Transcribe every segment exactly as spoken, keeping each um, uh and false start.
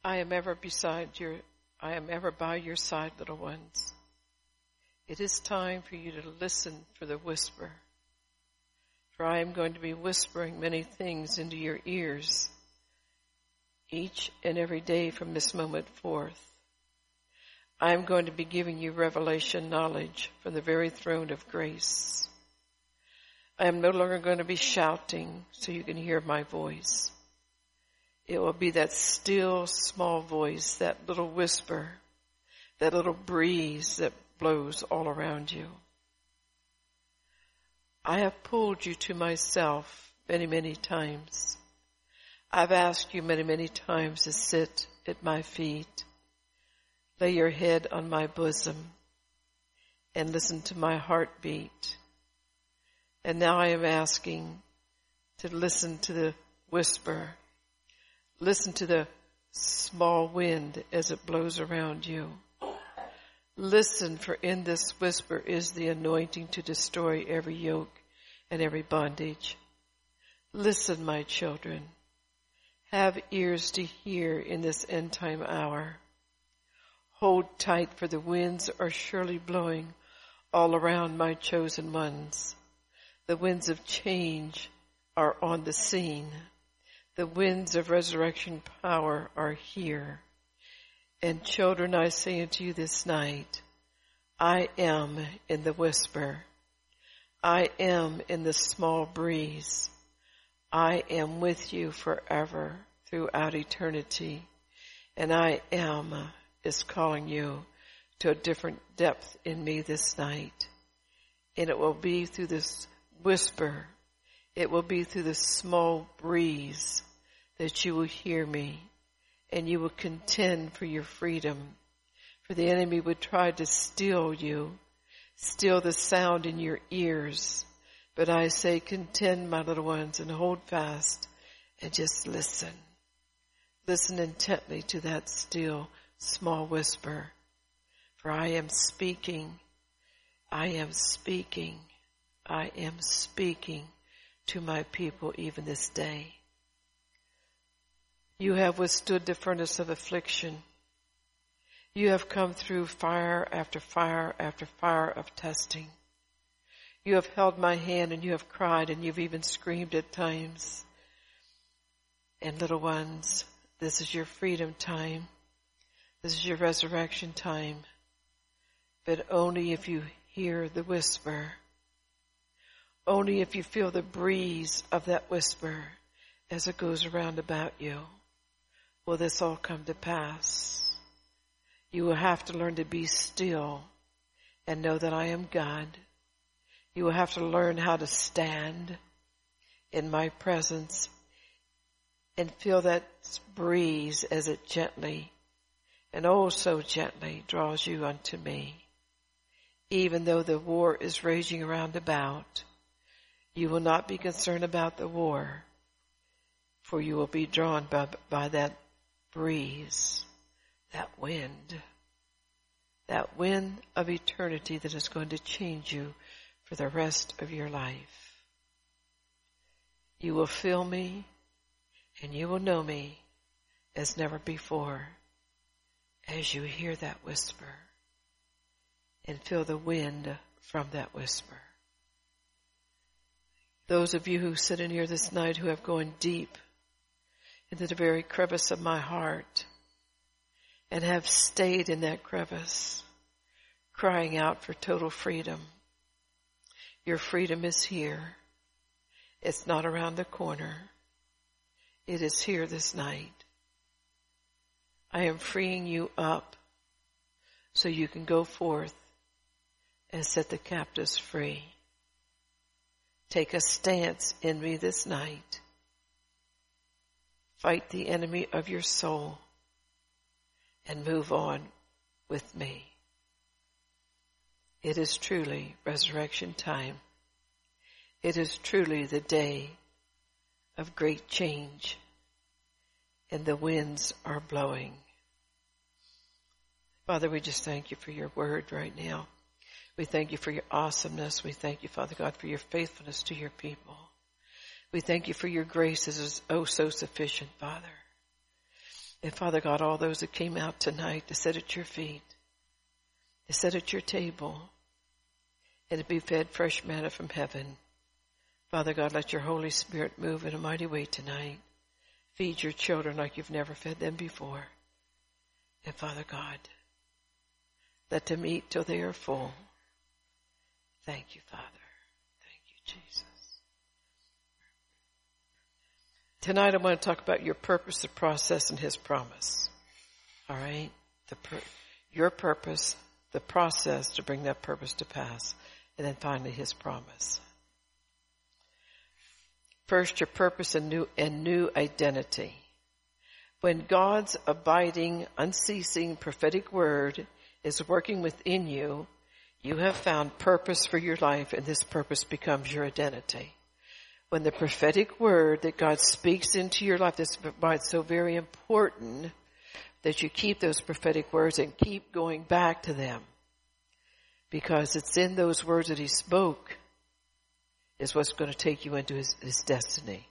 I am ever beside your, I am ever by your side, little ones. It is time for you to listen for the whisper. For I am going to be whispering many things into your ears each and every day from this moment forth. I am going to be giving you revelation knowledge from the very throne of grace. I am no longer going to be shouting so you can hear my voice. It will be that still small voice, that little whisper, that little breeze that blows all around you. I have pulled you to myself many, many times. I've asked you many, many times to sit at my feet, lay your head on my bosom, and listen to my heartbeat. And now I am asking to listen to the whisper. Listen to the small wind as it blows around you. Listen, for in this whisper is the anointing to destroy every yoke and every bondage. Listen, my children. Have ears to hear in this end time hour. Hold tight, for the winds are surely blowing all around my chosen ones. The winds of change are on the scene. The winds of resurrection power are here. And children, I say unto you this night, I am in the whisper. I am in the small breeze. I am with you forever throughout eternity. And I am is calling you to a different depth in me this night. And it will be through this whisper. It will be through the small breeze that you will hear me, and you will contend for your freedom. For the enemy would try to steal you, steal the sound in your ears. But I say, contend, my little ones, and hold fast and just listen. Listen intently to that still small whisper. For I am speaking, I am speaking, I am speaking to my people even this day. You have withstood the furnace of affliction. You have come through fire after fire after fire of testing. You have held my hand and you have cried and you've even screamed at times. And little ones, this is your freedom time. This is your resurrection time. But only if you hear the whisper. Only if you feel the breeze of that whisper as it goes around about you will this all come to pass. You will have to learn to be still and know that I am God. You will have to learn how to stand in my presence and feel that breeze as it gently and oh so gently draws you unto me. Even though the war is raging around about, you will not be concerned about the war, for you will be drawn by, by that breeze, that wind, that wind of eternity that is going to change you for the rest of your life. You will feel me and you will know me as never before as you hear that whisper and feel the wind from that whisper. Those of you who sit in here this night who have gone deep into the very crevice of my heart and have stayed in that crevice, crying out for total freedom. Your freedom is here. It's not around the corner. It is here this night. I am freeing you up so you can go forth and set the captives free. Take a stance in me this night. Fight the enemy of your soul and move on with me. It is truly resurrection time. It is truly the day of great change, and the winds are blowing. Father, we just thank you for your word right now. We thank you for your awesomeness. We thank you, Father God, for your faithfulness to your people. We thank you for your grace that is oh so sufficient, Father. And Father God, all those that came out tonight to sit at your feet, to sit at your table, and to be fed fresh manna from heaven. Father God, let your Holy Spirit move in a mighty way tonight. Feed your children like you've never fed them before. And Father God, let them eat till they are full. Thank you, Father. Thank you, Jesus. Tonight I want to talk about your purpose, the process, and his promise. All right? The pur- your purpose, the process to bring that purpose to pass, and then finally his promise. First, your purpose and new, and new identity. When God's abiding, unceasing prophetic word is working within you, you have found purpose for your life, and this purpose becomes your identity. When the prophetic word that God speaks into your life, that's why it's so very important that you keep those prophetic words and keep going back to them. Because it's in those words that he spoke is what's going to take you into his, his destiny.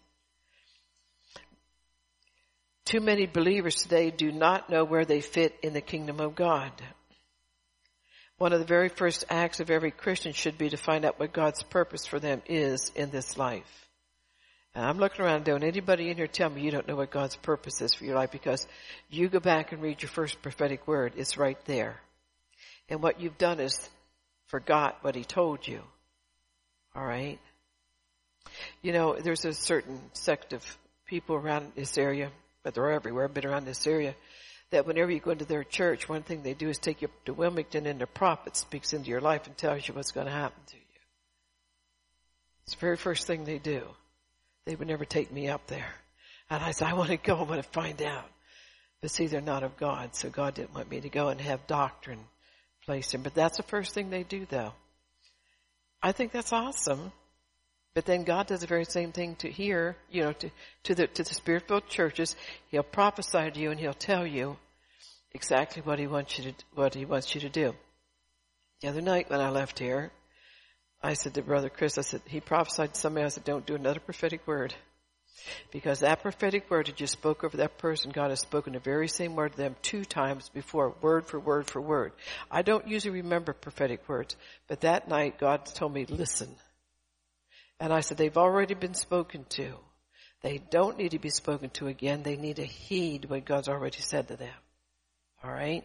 Too many believers today do not know where they fit in the kingdom of God. One of the very first acts of every Christian should be to find out what God's purpose for them is in this life. And I'm looking around, don't anybody in here tell me you don't know what God's purpose is for your life, because you go back and read your first prophetic word. It's right there. And what you've done is forgot what he told you. All right? You know, there's a certain sect of people around this area, but they're everywhere, but around this area, that whenever you go into their church, one thing they do is take you up to Wilmington, and their prophet speaks into your life and tells you what's going to happen to you. It's the very first thing they do. They would never take me up there. And I said, I want to go, I want to find out. But see, they're not of God, so God didn't want me to go and have doctrine placed in. But that's the first thing they do, though. I think that's awesome. But then God does the very same thing to here, you know, to, to the to the Spirit-filled churches. He'll prophesy to you and he'll tell you exactly what he wants you to what he wants you to do. The other night when I left here, I said to Brother Chris, I said, he prophesied to somebody, I said, don't do another prophetic word. Because that prophetic word that you spoke over that person, God has spoken the very same word to them two times before, word for word for word. I don't usually remember prophetic words, but that night God told me, listen. And I said, they've already been spoken to. They don't need to be spoken to again. They need to heed what God's already said to them. All right?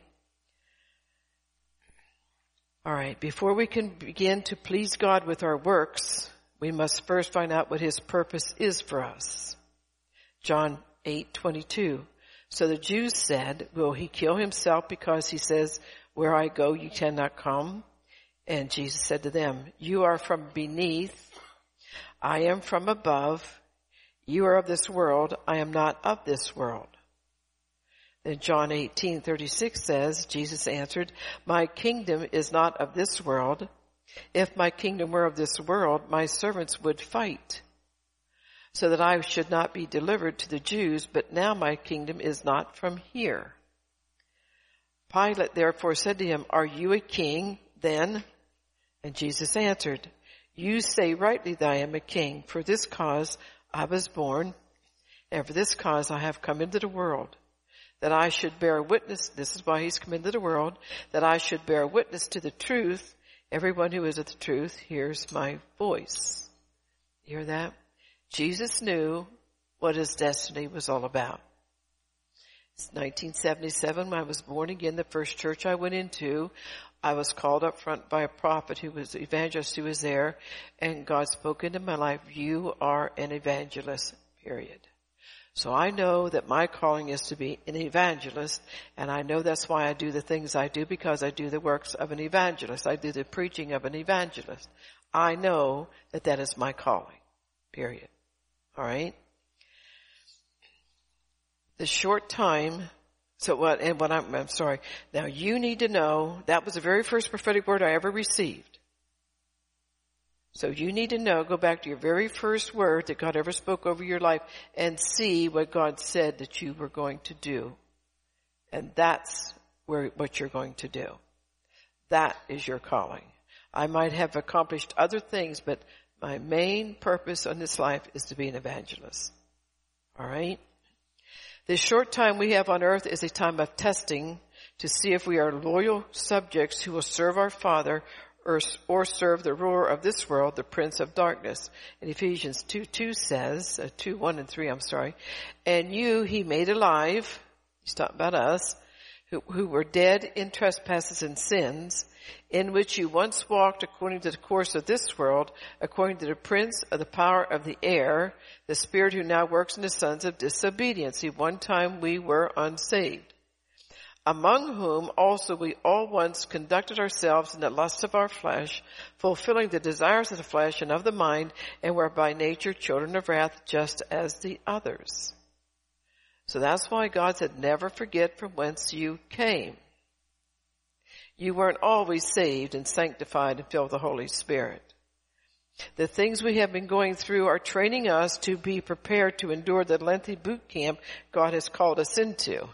All right. Before we can begin to please God with our works, we must first find out what his purpose is for us. John eight twenty-two. So the Jews said, will he kill himself because he says, where I go, you cannot come? And Jesus said to them, you are from beneath. I am from above. You are of this world. I am not of this world. Then John eighteen thirty-six says, Jesus answered, my kingdom is not of this world. If my kingdom were of this world, my servants would fight, so that I should not be delivered to the Jews, but now my kingdom is not from here. Pilate therefore said to him, are you a king then? And Jesus answered, you say rightly that I am a king. For this cause I was born, and for this cause I have come into the world, that I should bear witness, this is why he's come into the world, that I should bear witness to the truth. Everyone who is of the truth hears my voice. You hear that? Jesus knew what his destiny was all about. It's nineteen seventy-seven when I was born again, the first church I went into. I was called up front by a prophet who was, evangelist who was there, and God spoke into my life, you are an evangelist, period. So I know that my calling is to be an evangelist, and I know that's why I do the things I do, because I do the works of an evangelist. I do the preaching of an evangelist. I know that that is my calling, period. All right? The short time, so what, and what I'm, I'm sorry. Now you need to know, that was the very first prophetic word I ever received. So you need to know, go back to your very first word that God ever spoke over your life and see what God said that you were going to do. And that's where, what you're going to do. That is your calling. I might have accomplished other things, but my main purpose in this life is to be an evangelist. All right? The short time we have on earth is a time of testing to see if we are loyal subjects who will serve our Father or, or serve the ruler of this world, the prince of darkness. And Ephesians two two says, uh, two, one and three, I'm sorry, and you he made alive, he's talking about us, who, who were dead in trespasses and sins, in which you once walked according to the course of this world, according to the prince of the power of the air, the spirit who now works in the sons of disobedience. See, one time we were unsaved, among whom also we all once conducted ourselves in the lusts of our flesh, fulfilling the desires of the flesh and of the mind, and were by nature children of wrath, just as the others. So that's why God said, never forget from whence you came. You weren't always saved and sanctified and filled with the Holy Spirit. The things we have been going through are training us to be prepared to endure the lengthy boot camp God has called us into.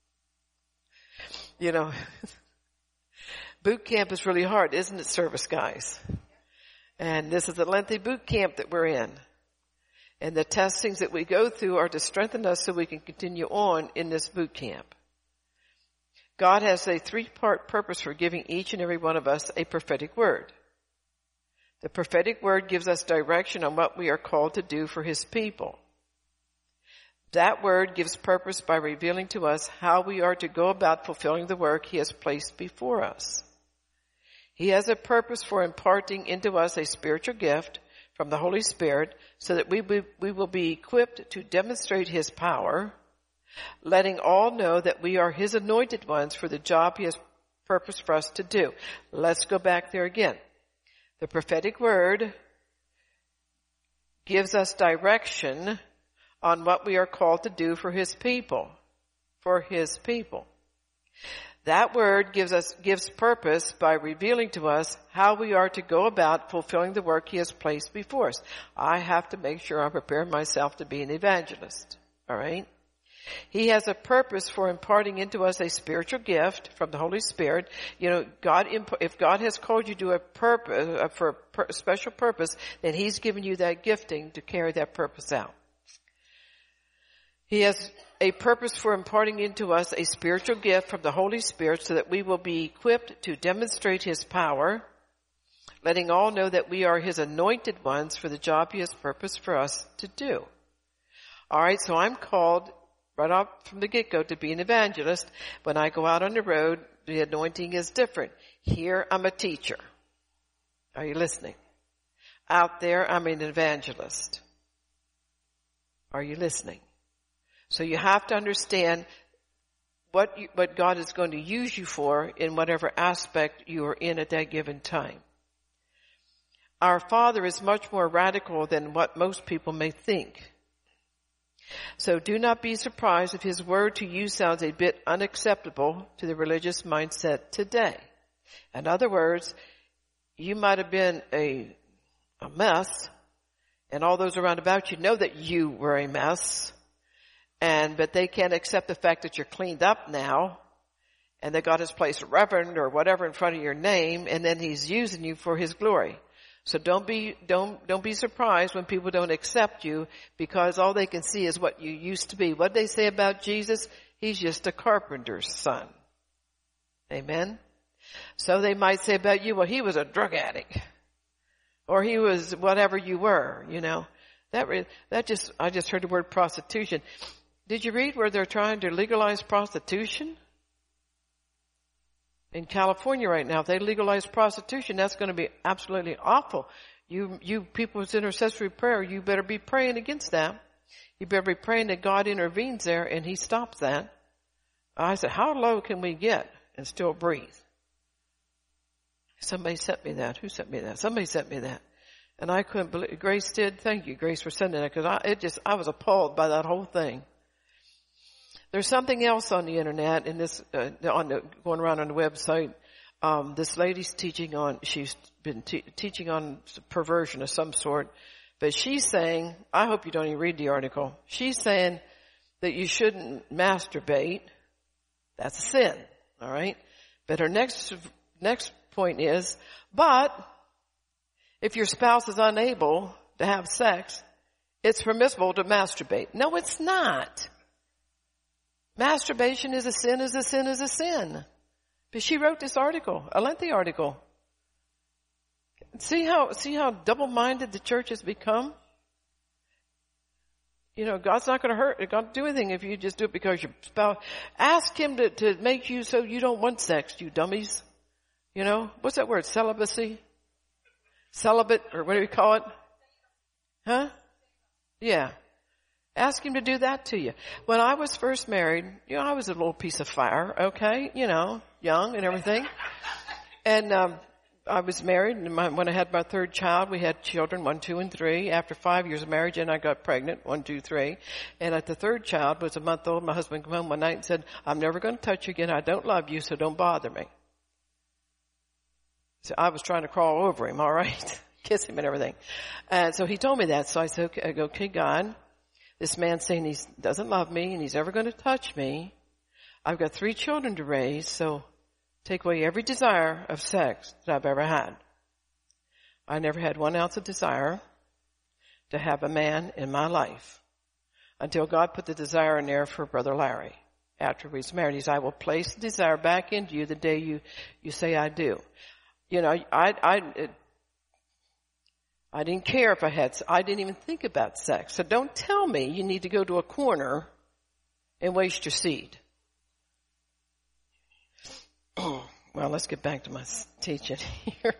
You know, boot camp is really hard, isn't it, service guys? And this is a lengthy boot camp that we're in. And the testings that we go through are to strengthen us so we can continue on in this boot camp. God has a three-part purpose for giving each and every one of us a prophetic word. The prophetic word gives us direction on what we are called to do for his people. That word gives purpose by revealing to us how we are to go about fulfilling the work he has placed before us. He has a purpose for imparting into us a spiritual gift from the Holy Spirit so that we, we, we will be equipped to demonstrate his power, letting all know that we are his anointed ones for the job he has purposed for us to do. Let's go back there again. The prophetic word gives us direction on what we are called to do for his people, for his people. That word gives us, gives purpose by revealing to us how we are to go about fulfilling the work he has placed before us. I have to make sure I prepare myself to be an evangelist. All right? He has a purpose for imparting into us a spiritual gift from the Holy Spirit. You know, God, if God has called you to a purpose, for a special purpose, then he's given you that gifting to carry that purpose out. He has a purpose for imparting into us a spiritual gift from the Holy Spirit so that we will be equipped to demonstrate his power, letting all know that we are his anointed ones for the job he has purposed for us to do. All right, so I'm called right off from the get-go to be an evangelist. When I go out on the road, the anointing is different. Here, I'm a teacher. Are you listening? Out there, I'm an evangelist. Are you listening? So you have to understand what you, what God is going to use you for in whatever aspect you are in at that given time. Our Father is much more radical than what most people may think. So do not be surprised if his word to you sounds a bit unacceptable to the religious mindset today. In other words, you might have been a, a mess, and all those around about you know that you were a mess. And, but they can't accept the fact that you're cleaned up now and that God has placed reverend or whatever in front of your name, and then he's using you for his glory. So don't be, don't, don't be surprised when people don't accept you because all they can see is what you used to be. What they say about Jesus? He's just a carpenter's son. Amen. So they might say about you, well, he was a drug addict or he was whatever you were, you know. That, that just, I just heard the word prostitution. Did you read where they're trying to legalize prostitution? In California right now, if they legalize prostitution, that's going to be absolutely awful. You, you people's intercessory prayer, you better be praying against that. You better be praying that God intervenes there and he stops that. I said, how low can we get and still breathe? Somebody sent me that. Who sent me that? Somebody sent me that. And I couldn't believe, Grace did. Thank you, Grace, for sending it, because I, it just, I was appalled by that whole thing. There's something else on the internet, and this, uh, on the, going around on the website. Um, this lady's teaching on, she's been te- teaching on perversion of some sort, but she's saying, I hope you don't even read the article. She's saying that you shouldn't masturbate. That's a sin. All right. But her next, next point is, but if your spouse is unable to have sex, it's permissible to masturbate. No, it's not. Masturbation is a sin, is a sin, is a sin. But she wrote this article, a lengthy article. See how, see how double-minded the church has become? You know, God's not going to hurt, God's not do anything if you just do it because your spouse. Ask him to, to make you so you don't want sex, you dummies. You know, what's that word? Celibacy? Celibate, or what do we call it? Huh? Yeah. Ask him to do that to you. When I was first married, you know, I was a little piece of fire, okay? You know, young and everything. And, um, I was married, and my, when I had my third child, we had children, one, two, and three. After five years of marriage, and I got pregnant, one, two, three. And at the third child was a month old. My husband came home one night and said, I'm never going to touch you again. I don't love you, so don't bother me. So I was trying to crawl over him, all right, kiss him and everything. And so he told me that. So I said, okay, I go, okay, God, this man's saying he doesn't love me and he's ever going to touch me. I've got three children to raise, so take away every desire of sex that I've ever had. I never had one ounce of desire to have a man in my life until God put the desire in there for Brother Larry. After we was married, he said, I will place the desire back into you the day you, you say I do. You know, I, I, it, I didn't care if I had, I didn't even think about sex. So don't tell me you need to go to a corner and waste your seed. Well, let's get back to my teaching here.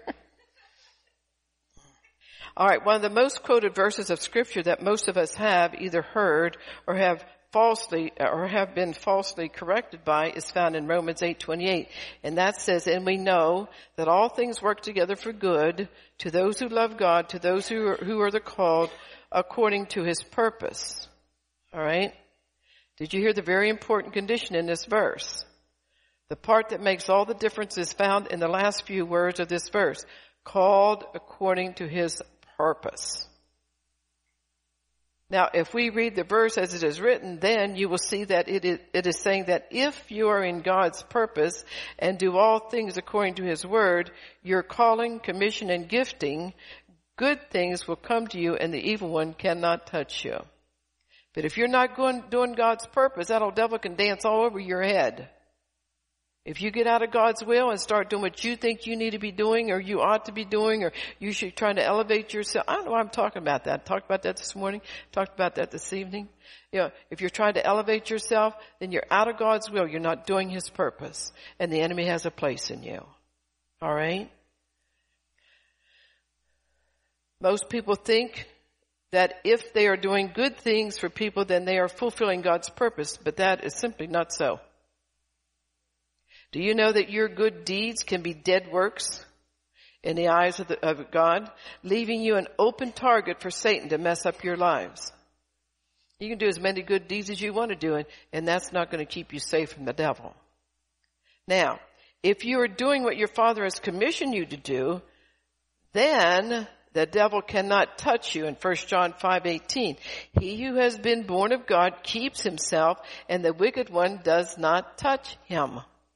All right, one of the most quoted verses of Scripture that most of us have either heard or have falsely or have been falsely corrected by is found in Romans eight twenty-eight, and that says, "And we know that all things work together for good to those who love God, to those who are, who are the called according to His purpose." All right. Did you hear the very important condition in this verse? The part that makes all the difference is found in the last few words of this verse. Called according to His purpose. Now, if we read the verse as it is written, then you will see that it is, it is saying that if you are in God's purpose and do all things according to His word, your calling, commission, and gifting, good things will come to you and the evil one cannot touch you. But if you're not going, doing God's purpose, that old devil can dance all over your head. If you get out of God's will and start doing what you think you need to be doing or you ought to be doing or you should try to elevate yourself. I don't know why I'm talking about that. I talked about that this morning. Talked about that this evening. You know, if you're trying to elevate yourself, then you're out of God's will. You're not doing His purpose. And the enemy has a place in you. All right? Most people think that if they are doing good things for people, then they are fulfilling God's purpose. But that is simply not so. Do you know that your good deeds can be dead works in the eyes of, the, of God, leaving you an open target for Satan to mess up your lives? You can do as many good deeds as you want to do, and, and that's not going to keep you safe from the devil. Now, if you are doing what your Father has commissioned you to do, then the devil cannot touch you in First John five eighteen. He who has been born of God keeps himself, and the wicked one does not touch him.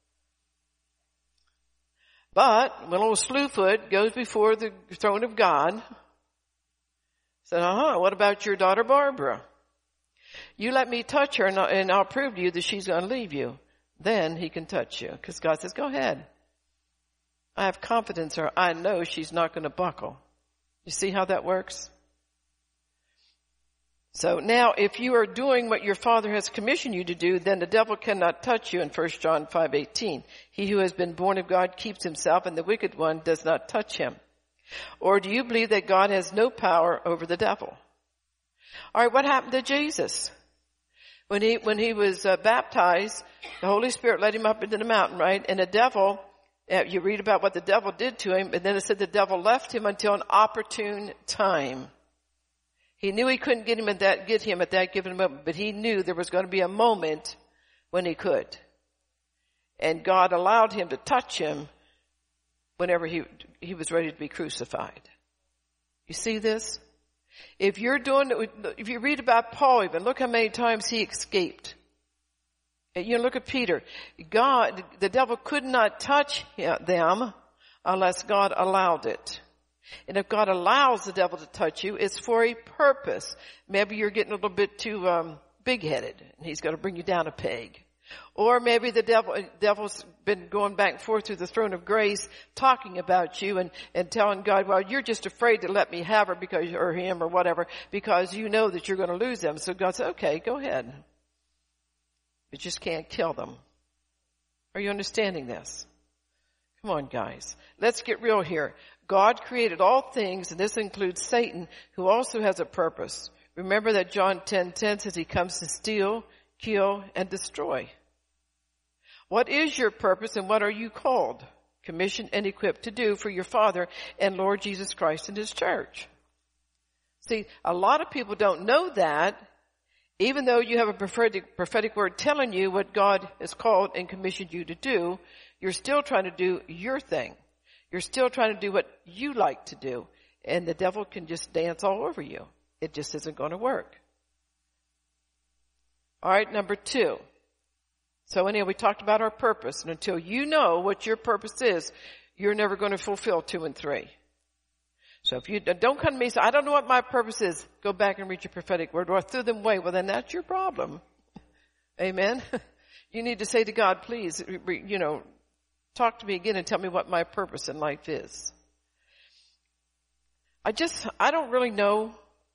But when little Slewfoot goes before the throne of God, said, uh-huh, what about your daughter Barbara? You let me touch her and I'll, and I'll prove to you that she's going to leave you. Then he can touch you. Because God says, go ahead. I have confidence in her. I know she's not going to buckle. You see how that works? So now if you are doing what your Father has commissioned you to do, then the devil cannot touch you in First John five eighteen. He who has been born of God keeps himself, and the wicked one does not touch him. Or do you believe that God has no power over the devil? All right, what happened to Jesus? When he, when he was uh, baptized, the Holy Spirit led him up into the mountain, right? And the devil, uh, you read about what the devil did to him, and then it said the devil left him until an opportune time. He knew he couldn't get him at that, get him at that given moment, but he knew there was going to be a moment when he could. And God allowed him to touch him whenever he, he was ready to be crucified. You see this? If you're doing, if you read about Paul even, look how many times he escaped. You know, look at Peter. God, the devil could not touch them unless God allowed it. And if God allows the devil to touch you, it's for a purpose. Maybe you're getting a little bit too um, big-headed, and He's going to bring you down a peg. Or maybe the devil, devil's been going back and forth through the throne of grace, talking about you and, and telling God, well, you're just afraid to let me have her because, or him or whatever, because you know that you're going to lose them. So God said, okay, go ahead. But just can't kill them. Are you understanding this? Come on, guys. Let's get real here. God created all things, and this includes Satan, who also has a purpose. Remember that John ten ten says he comes to steal, kill, and destroy. What is your purpose and what are you called, commissioned, and equipped to do for your Father and Lord Jesus Christ and His church? See, a lot of people don't know that, even though you have a prophetic, prophetic word telling you what God has called and commissioned you to do, you're still trying to do your thing. You're still trying to do what you like to do, and the devil can just dance all over you. It just isn't going to work. All right, number two. So anyhow, we talked about our purpose, and until you know what your purpose is, you're never going to fulfill two and three. So if you don't come to me and say, I don't know what my purpose is, go back and read your prophetic word, or I threw them away. Well, then that's your problem. Amen. You need to say to God, please, you know, talk to me again and tell me what my purpose in life is. I just, I don't really know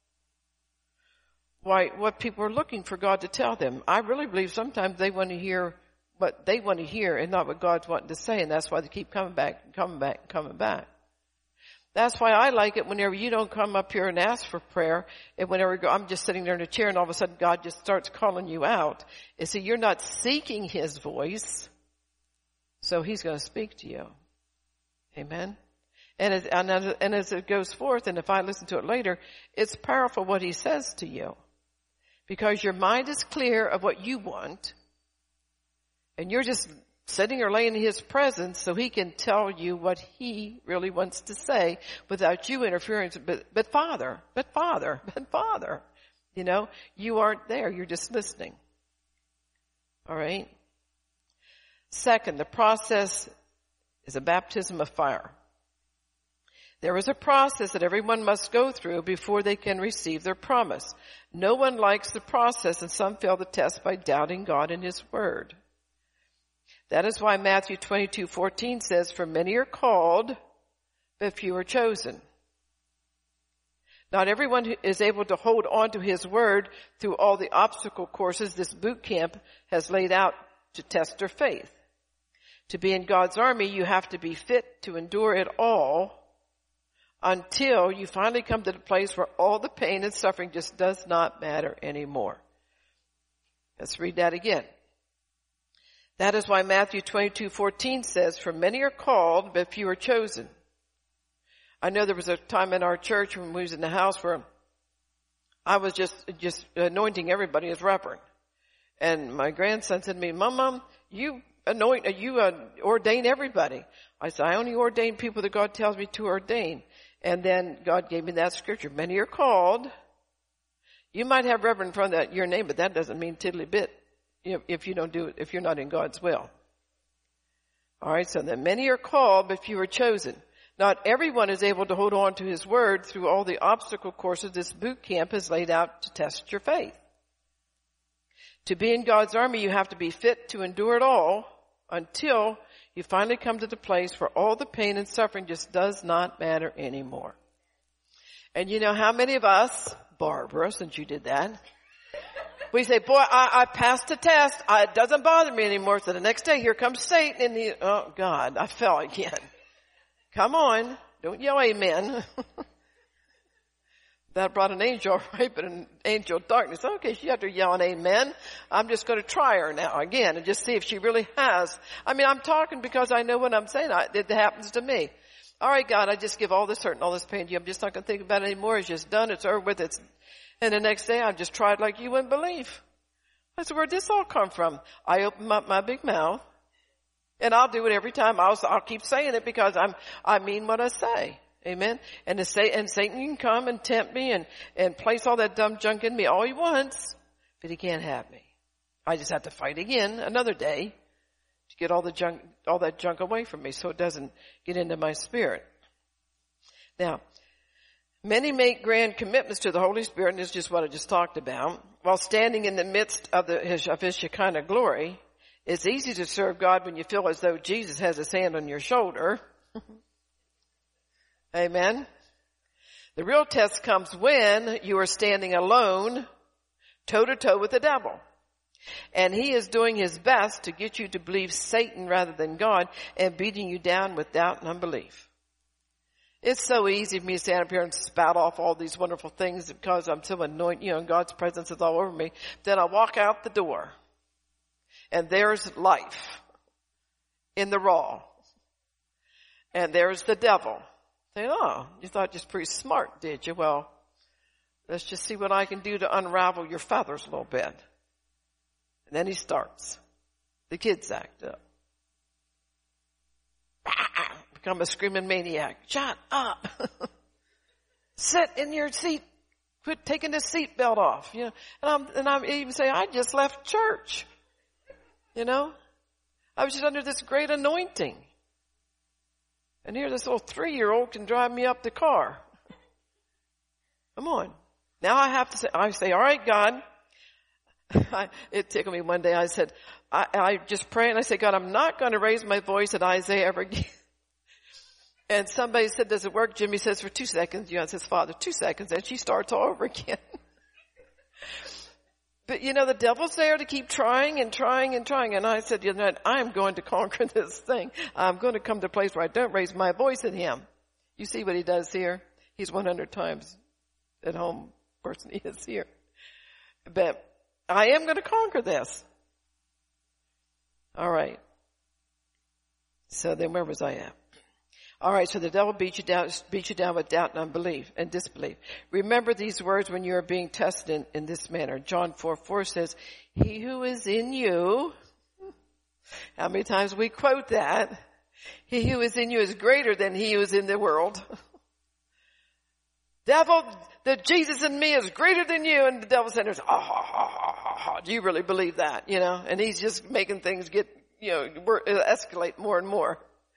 why, what people are looking for God to tell them. I really believe sometimes they want to hear what they want to hear and not what God's wanting to say, and that's why they keep coming back and coming back and coming back. That's why I like it whenever you don't come up here and ask for prayer, and whenever you go, I'm just sitting there in a chair and all of a sudden God just starts calling you out. And see, you're not seeking His voice, so He's going to speak to you. Amen? And as, and, as, and as it goes forth, and if I listen to it later, it's powerful what He says to you. Because your mind is clear of what you want, and you're just sitting or laying in His presence so He can tell you what He really wants to say without you interfering. But, but Father, but Father, but Father, you know, you aren't there. You're just listening. All right. Second, the process is a baptism of fire. There is a process that everyone must go through before they can receive their promise. No one likes the process, and some fail the test by doubting God and His word. That is why Matthew twenty-two fourteen says, for many are called, but few are chosen. Not everyone is able to hold on to His word through all the obstacle courses this boot camp has laid out to test their faith. To be in God's army, you have to be fit to endure it all until you finally come to the place where all the pain and suffering just does not matter anymore. Let's read that again. That is why Matthew twenty-two fourteen says, for many are called, but few are chosen. I know there was a time in our church when we was in the house where I was just, just anointing everybody as reverend. And my grandson said to me, Mom, Mom, you anoint, you uh, ordain everybody. I said, I only ordain people that God tells me to ordain. And then God gave me that scripture. Many are called. You might have reverend in front of that, your name, but that doesn't mean tiddly bit. If you don't do it, if you're not in God's will. All right, so then many are called, but few are chosen. Not everyone is able to hold on to His word through all the obstacle courses this boot camp has laid out to test your faith. To be in God's army, you have to be fit to endure it all until you finally come to the place where all the pain and suffering just does not matter anymore. And you know how many of us, Barbara, since you did that, we say, boy, I, I passed the test. I, it doesn't bother me anymore. So the next day, here comes Satan. And he, oh, God, I fell again. Come on. Don't yell amen. That brought an angel, right? But an angel of darkness. Okay, she had to yell an amen. I'm just going to try her now again and just see if she really has. I mean, I'm talking because I know what I'm saying. I, it happens to me. All right, God, I just give all this hurt and all this pain to you. I'm just not going to think about it anymore. It's just done. It's over with. It's And the next day, I just tried like you wouldn't believe. I said, where'd this all come from? I opened up my big mouth, and I'll do it every time. I'll, I'll keep saying it because I'm, I mean what I say. Amen. And to say, and Satan can come and tempt me and, and place all that dumb junk in me all he wants, but he can't have me. I just have to fight again another day to get all the junk, all that junk away from me so it doesn't get into my spirit. Now, many make grand commitments to the Holy Spirit, and this is just what I just talked about, while standing in the midst of, the, his, of His Shekinah glory. It's easy to serve God when you feel as though Jesus has his hand on your shoulder. Amen. The real test comes when you are standing alone, toe to toe with the devil. And he is doing his best to get you to believe Satan rather than God and beating you down with doubt and unbelief. It's so easy for me to stand up here and spout off all these wonderful things because I'm so anointed, you know, and God's presence is all over me. Then I walk out the door and there's life in the raw. And there's the devil. Say, oh, you thought you're pretty smart, did you? Well, let's just see what I can do to unravel your feathers a little bit. And then he starts. The kids act up. Become a screaming maniac. Shut up. Sit in your seat. Quit taking the seatbelt off. You know, and I'm, and I'm even saying, I just left church. You know, I was just under this great anointing. And here this little three-year-old can drive me up the car. Come on. Now I have to say, I say, all right, God. I, it tickled me one day. I said, I, I just pray and I said, God, I'm not going to raise my voice at Isaiah ever again. And somebody said, does it work? Jimmy says, for two seconds. You know, it says, Father, two seconds. And she starts all over again. But, you know, the devil's there to keep trying and trying and trying. And I said, you know, I'm going to conquer this thing. I'm going to come to a place where I don't raise my voice at him. You see what he does here? He's one hundred times at home worse than he is here. But I am going to conquer this. All right. So then where was I at? All right, so the devil beats you down, beats you down with doubt and unbelief and disbelief. Remember these words when you are being tested in, in this manner. John four four says, he who is in you, how many times we quote that? He who is in you is greater than he who is in the world. Devil, the Jesus in me is greater than you. And the devil said, oh, ha, ha, ha, ha, ha. Do you really believe that? You know, and he's just making things get, you know, escalate more and more.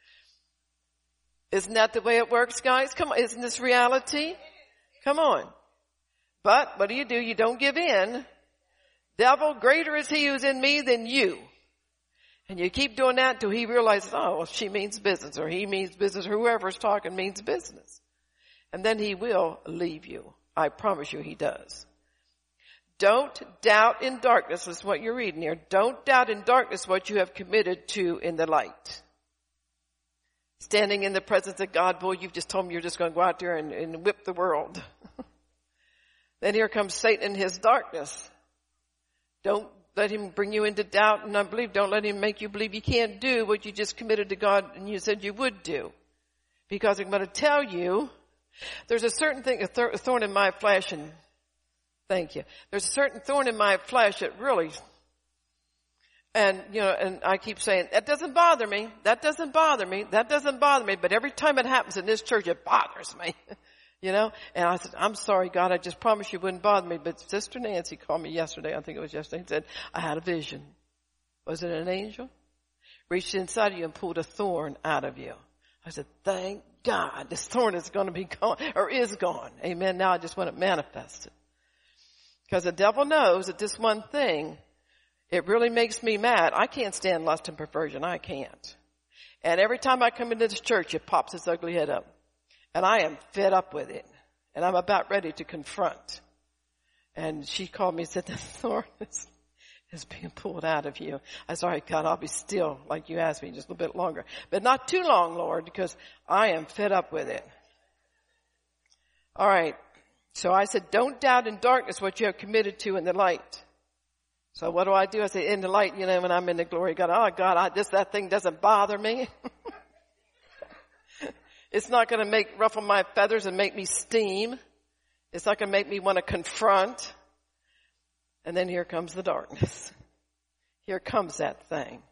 Isn't that the way it works, guys? Come on. Isn't this reality? Come on. But what do you do? You don't give in. Devil, greater is he who's in me than you. And you keep doing that until he realizes, oh, well, she means business or he means business or whoever's talking means business. And then he will leave you. I promise you he does. Don't doubt in darkness. This is what you're reading here. Don't doubt in darkness what you have committed to in the light. Standing in the presence of God, boy, you've just told me you're just going to go out there and, and whip the world. Then here comes Satan in his darkness. Don't let him bring you into doubt and unbelief. Don't let him make you believe you can't do what you just committed to God and you said you would do. Because I'm going to tell you, there's a certain thing, a, th- a thorn in my flesh, and thank you. There's a certain thorn in my flesh that really... And, you know, and I keep saying, that doesn't bother me. That doesn't bother me. That doesn't bother me. But every time it happens in this church, it bothers me. You know? And I said, I'm sorry, God. I just promised you it wouldn't bother me. But Sister Nancy called me yesterday. I think it was yesterday. And said, I had a vision. Was it an angel? Reached inside of you and pulled a thorn out of you. I said, thank God. This thorn is going to be gone, or is gone. Amen. Now I just want it manifested. Because the devil knows that this one thing, it really makes me mad. I can't stand lust and perversion. I can't. And every time I come into this church, it pops its ugly head up. And I am fed up with it. And I'm about ready to confront. And she called me and said, the thorn is, is being pulled out of you. I said, all right, God, I'll be still like you asked me, just a little bit longer. But not too long, Lord, because I am fed up with it. All right. So I said, don't doubt in darkness what you have committed to in the light. So what do I do? I say, in the light, you know, when I'm in the glory of God, oh God, I just, that thing doesn't bother me. It's not going to make, ruffle my feathers and make me steam. It's not going to make me want to confront. And then here comes the darkness. Here comes that thing.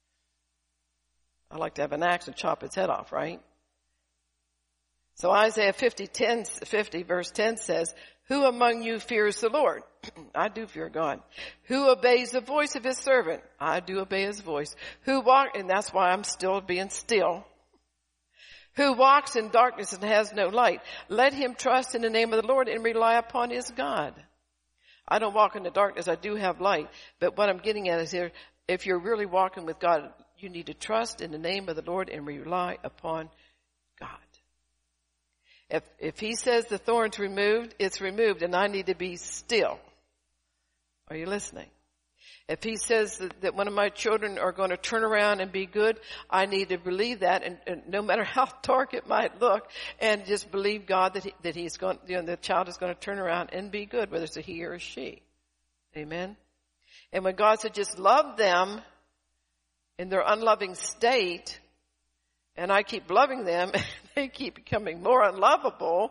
I like to have an axe and chop its head off, right? So Isaiah fifty, ten, fifty verse ten says, who among you fears the Lord? I do fear God. Who obeys the voice of his servant? I do obey his voice. Who walk, and that's why I'm still being still. Who walks in darkness and has no light? Let him trust in the name of the Lord and rely upon his God. I don't walk in the darkness. I do have light. But what I'm getting at is here, if you're really walking with God, you need to trust in the name of the Lord and rely upon God. If, if he says the thorn's removed, it's removed, and I need to be still. Are you listening? If he says that, that one of my children are going to turn around and be good, I need to believe that, and, and no matter how dark it might look, and just believe God that he, that he's going, you know, the child is going to turn around and be good, whether it's a he or a she. Amen. And when God said, just love them in their unloving state, and I keep loving them, and they keep becoming more unlovable,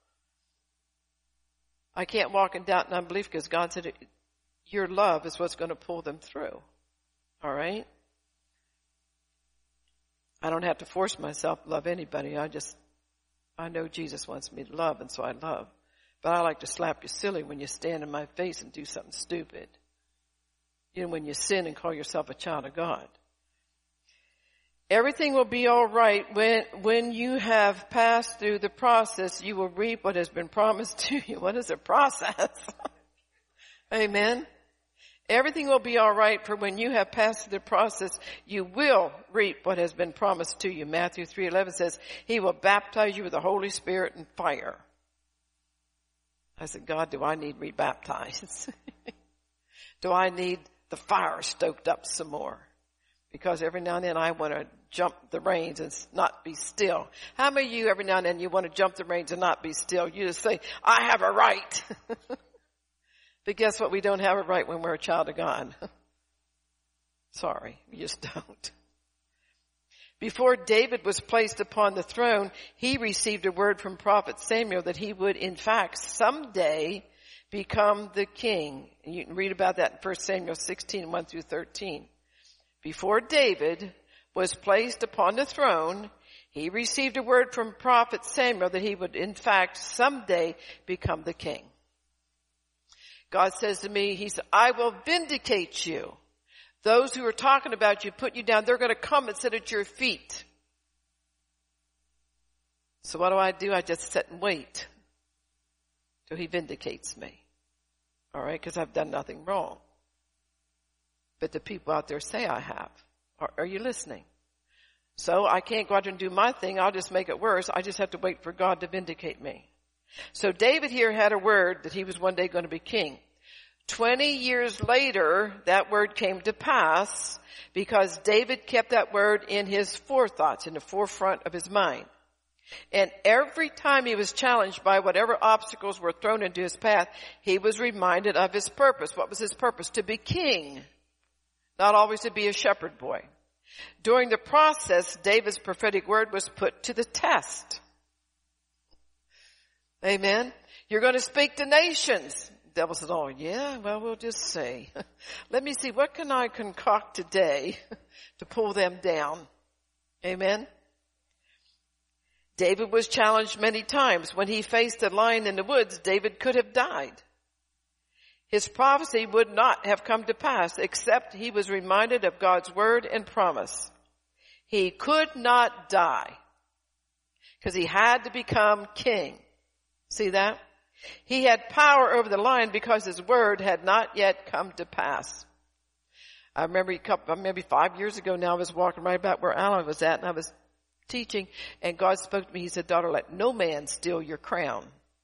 I can't walk in doubt and unbelief, because God said, your love is what's going to pull them through. All right? I don't have to force myself to love anybody. I just, I know Jesus wants me to love, and so I love. But I like to slap you silly when you stand in my face and do something stupid. You know, when you sin and call yourself a child of God. Everything will be all right when, when you have passed through the process. You will reap what has been promised to you. What is a process? Amen. Everything will be all right, for when you have passed through the process, you will reap what has been promised to you. Matthew three eleven says, he will baptize you with the Holy Spirit and fire. I said, God, do I need rebaptized? Do I need the fire stoked up some more? Because every now and then I want to jump the reins and not be still. How many of you every now and then you want to jump the reins and not be still? You just say, I have a right. But guess what? We don't have a right when we're a child of God. Sorry, we just don't. Before David was placed upon the throne, he received a word from prophet Samuel that he would, in fact, someday become the king. And you can read about that in First Samuel sixteen, one through thirteen. Before David was placed upon the throne, he received a word from prophet Samuel that he would, in fact, someday become the king. God says to me, he said, I will vindicate you. Those who are talking about you, putting you down, they're going to come and sit at your feet. So what do I do? I just sit and wait till he vindicates me. All right? Because I've done nothing wrong. But the people out there say I have. Are, are you listening? So I can't go out and do my thing. I'll just make it worse. I just have to wait for God to vindicate me. So David here had a word that he was one day going to be king. Twenty years later, that word came to pass because David kept that word in his forethoughts, in the forefront of his mind. And every time he was challenged by whatever obstacles were thrown into his path, he was reminded of his purpose. What was his purpose? To be king, not always to be a shepherd boy. During the process, David's prophetic word was put to the test. Amen. You're going to speak to nations. The devil said, oh yeah, well, we'll just see. Let me see, what can I concoct today to pull them down? Amen. David was challenged many times. When he faced a lion in the woods, David could have died. His prophecy would not have come to pass except he was reminded of God's word and promise. He could not die because he had to become king. See that? He had power over the lion because his word had not yet come to pass. I remember a couple, maybe five years ago now, I was walking right about where Alan was at, and I was teaching, and God spoke to me. He said, daughter, let no man steal your crown.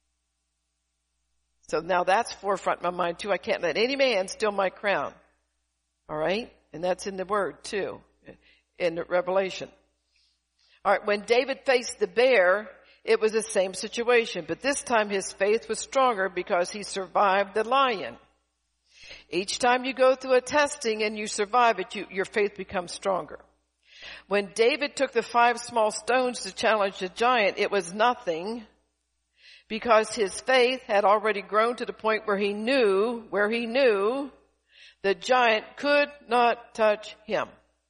So now that's forefront in my mind too. I can't let any man steal my crown. All right? And that's in the word too, in the Revelation. All right, when David faced the bear, it was the same situation, but this time his faith was stronger because he survived the lion. Each time you go through a testing and you survive it, you, your faith becomes stronger. When David took the five small stones to challenge the giant, it was nothing because his faith had already grown to the point where he knew, where he knew the giant could not touch him.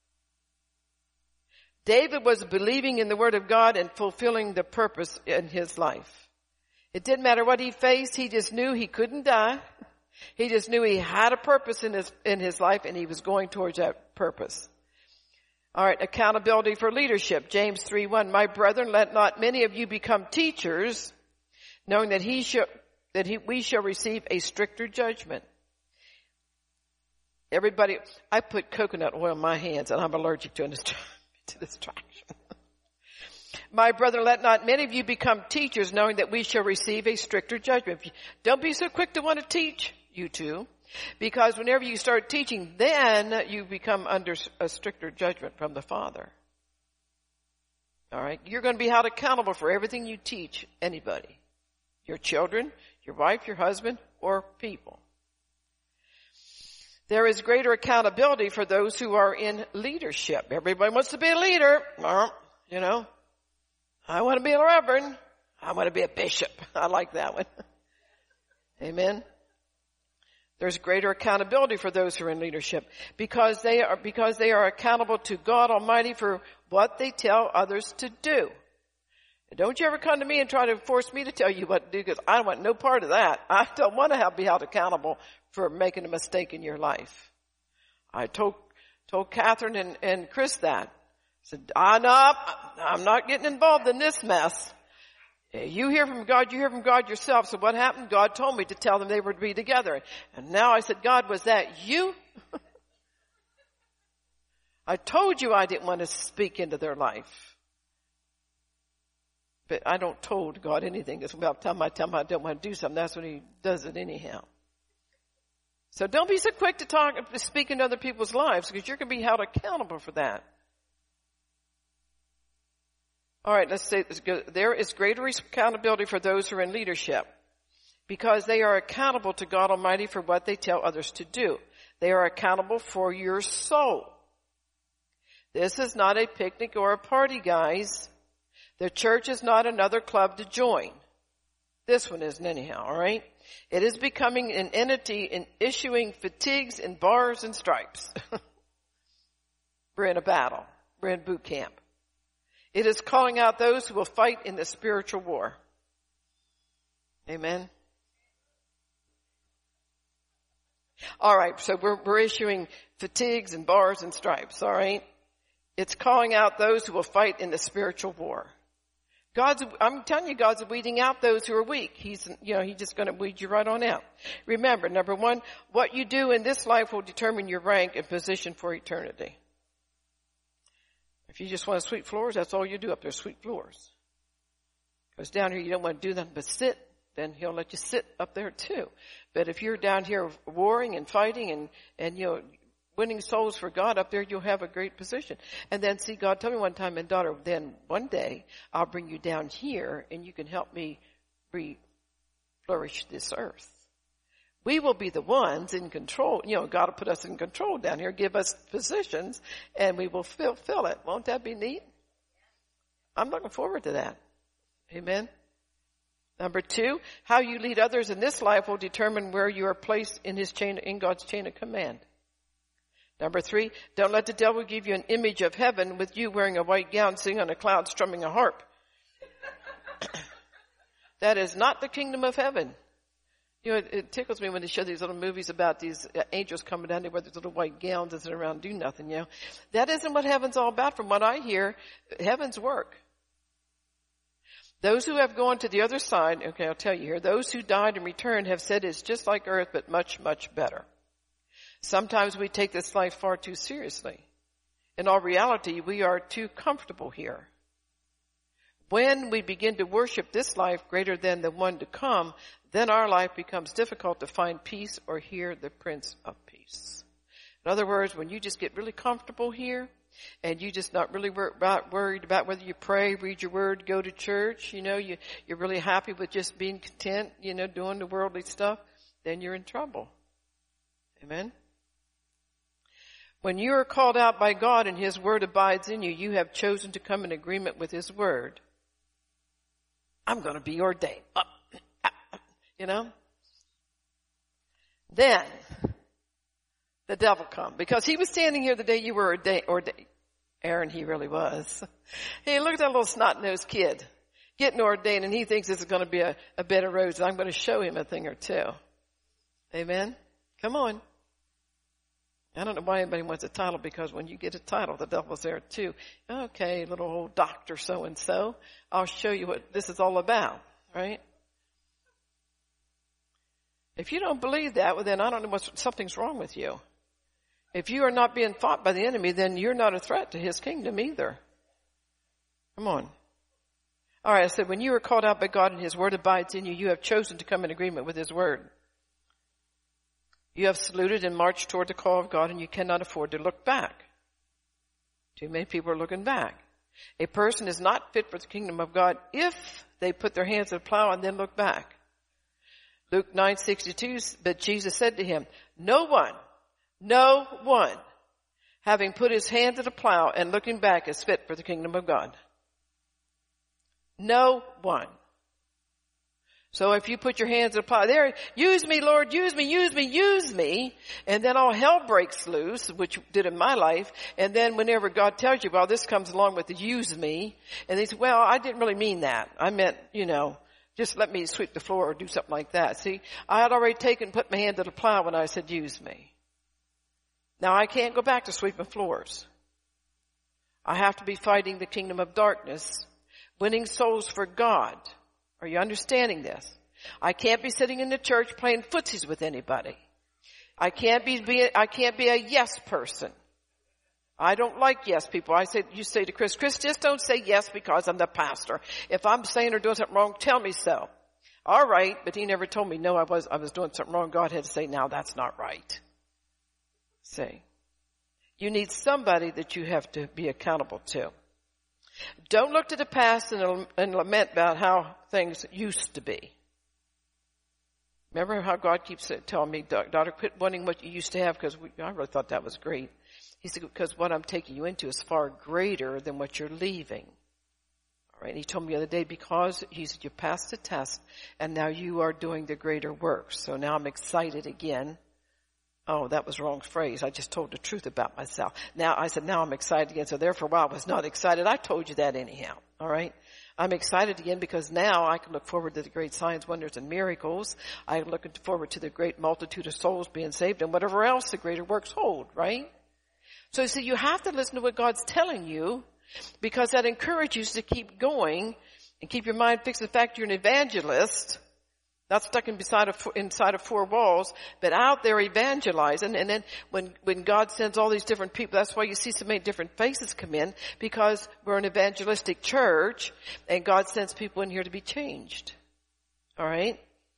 David was believing in the word of God and fulfilling the purpose in his life. It didn't matter what he faced. He just knew he couldn't die. He just knew he had a purpose in his, in his life, and he was going towards that purpose. All right, accountability for leadership. James three one, my brethren, let not many of you become teachers, knowing that he shall, that he, we shall receive a stricter judgment. Everybody, I put coconut oil in my hands, and I'm allergic to this, to this traction. My brother, let not many of you become teachers, knowing that we shall receive a stricter judgment. Don't be so quick to want to teach, you two, because whenever you start teaching, then you become under a stricter judgment from the Father. All right? You're going to be held accountable for everything you teach anybody. Your children, your wife, your husband, or people. There is greater accountability for those who are in leadership. Everybody wants to be a leader. You know, I want to be a reverend. I want to be a bishop. I like that one. Amen. There's greater accountability for those who are in leadership because they are, because they are accountable to God Almighty for what they tell others to do. And don't you ever come to me and try to force me to tell you what to do, because I want no part of that. I don't want to have, be held accountable for making a mistake in your life. I told, told Catherine and, and Chris that. I said, I know, I'm not getting involved in this mess. You hear from God, you hear from God yourself. So what happened? God told me to tell them they were to be together. And now I said, God, was that you? I told you I didn't want to speak into their life. But I don't told God anything. Because about the time I tell him I don't want to do something, that's when he does it anyhow. So don't be so quick to talk, to speak into other people's lives, because you're going to be held accountable for that. All right, let's say this. There is greater accountability for those who are in leadership because they are accountable to God Almighty for what they tell others to do. They are accountable for your soul. This is not a picnic or a party, guys. The church is not another club to join. This one isn't anyhow, all right? It is becoming an entity in issuing fatigues and bars and stripes. We're in a battle. We're in boot camp. It is calling out those who will fight in the spiritual war. Amen. All right, so we're, we're issuing fatigues and bars and stripes, all right? It's calling out those who will fight in the spiritual war. God's, I'm telling you, God's weeding out those who are weak. He's, you know, he's just going to weed you right on out. Remember, number one, what you do in this life will determine your rank and position for eternity. If you just want to sweep floors, that's all you do up there, sweep floors. Because down here you don't want to do nothing but sit, then he'll let you sit up there too. But if you're down here warring and fighting and, and you know, winning souls for God up there, you'll have a great position. And then see, God told me one time, and daughter, then one day I'll bring you down here and you can help me re-flourish this earth. We will be the ones in control. You know, God will put us in control down here, give us positions, and we will fill, fill it. Won't that be neat? I'm looking forward to that. Amen. Number two, how you lead others in this life will determine where you are placed in his chain, in God's chain of command. Number three, don't let the devil give you an image of heaven with you wearing a white gown, sitting on a cloud, strumming a harp. That is not the kingdom of heaven. You know, it, it tickles me when they show these little movies about these angels coming down there with these little white gowns and sitting around and do nothing, you know. That isn't what heaven's all about. From what I hear, heaven's work. Those who have gone to the other side, okay, I'll tell you here, those who died and returned have said it's just like earth, but much, much better. Sometimes we take this life far too seriously. In all reality, we are too comfortable here. When we begin to worship this life greater than the one to come, then our life becomes difficult to find peace or hear the Prince of Peace. In other words, when you just get really comfortable here and you just not really wor- about worried about whether you pray, read your word, go to church, you know, you, you're really happy with just being content, you know, doing the worldly stuff, then you're in trouble. Amen? When you are called out by God and his word abides in you, you have chosen to come in agreement with his word. I'm going to be ordained. Up, up, up, you know? Then the devil come, because he was standing here the day you were ordained. ordained. Aaron, he really was. Hey, look at that little snot-nosed kid getting ordained, and he thinks this is going to be a, a bed of roses. I'm going to show him a thing or two. Amen? Come on. I don't know why anybody wants a title, because when you get a title, the devil's there too. Okay, little old doctor so-and-so, I'll show you what this is all about, right? If you don't believe that, well then I don't know what, something's wrong with you. If you are not being fought by the enemy, then you're not a threat to his kingdom either. Come on. All right, I said, when you are called out by God and his word abides in you, you have chosen to come in agreement with his word. You have saluted and marched toward the call of God, and you cannot afford to look back. Too many people are looking back. A person is not fit for the kingdom of God if they put their hands to the plow and then look back. Luke nine sixty-two, but Jesus said to him, no one, no one, having put his hand to the plow and looking back, is fit for the kingdom of God. No one. So if you put your hands to the plow, there, use me, Lord, use me, use me, use me, and then all hell breaks loose, which did in my life, and then whenever God tells you, well, this comes along with the use me, and they say, well, I didn't really mean that. I meant, you know, just let me sweep the floor or do something like that. See, I had already taken, put my hand to the plow when I said use me. Now I can't go back to sweeping floors. I have to be fighting the kingdom of darkness, winning souls for God. Are you understanding this? I can't be sitting in the church playing footsies with anybody. I can't be, be I can't be a yes person. I don't like yes people. I say, you say to Chris, Chris, just don't say yes because I'm the pastor. If I'm saying or doing something wrong, tell me so. All right, but he never told me no, I was I was doing something wrong. God had to say, now that's not right. See, you need somebody that you have to be accountable to. Don't look to the past and, and lament about how things used to be. Remember how God keeps telling me, daughter, quit wanting what you used to have, because I really thought that was great. He said, because what I'm taking you into is far greater than what you're leaving. All right. And he told me the other day, because he said, you passed the test and now you are doing the greater work. So now I'm excited again. Oh, that was the wrong phrase. I just told the truth about myself. Now, I said, now I'm excited again. So there for a while I was not excited. I told you that anyhow. All right. I'm excited again because now I can look forward to the great signs, wonders, and miracles. I'm looking forward to the great multitude of souls being saved and whatever else the greater works hold, right? So, see, you have to listen to what God's telling you, because that encourages you to keep going and keep your mind fixed on the fact you're an evangelist. Not stuck in beside of, inside of four walls, but out there evangelizing. And then when, when God sends all these different people, that's why you see so many different faces come in, because we're an evangelistic church and God sends people in here to be changed. All right?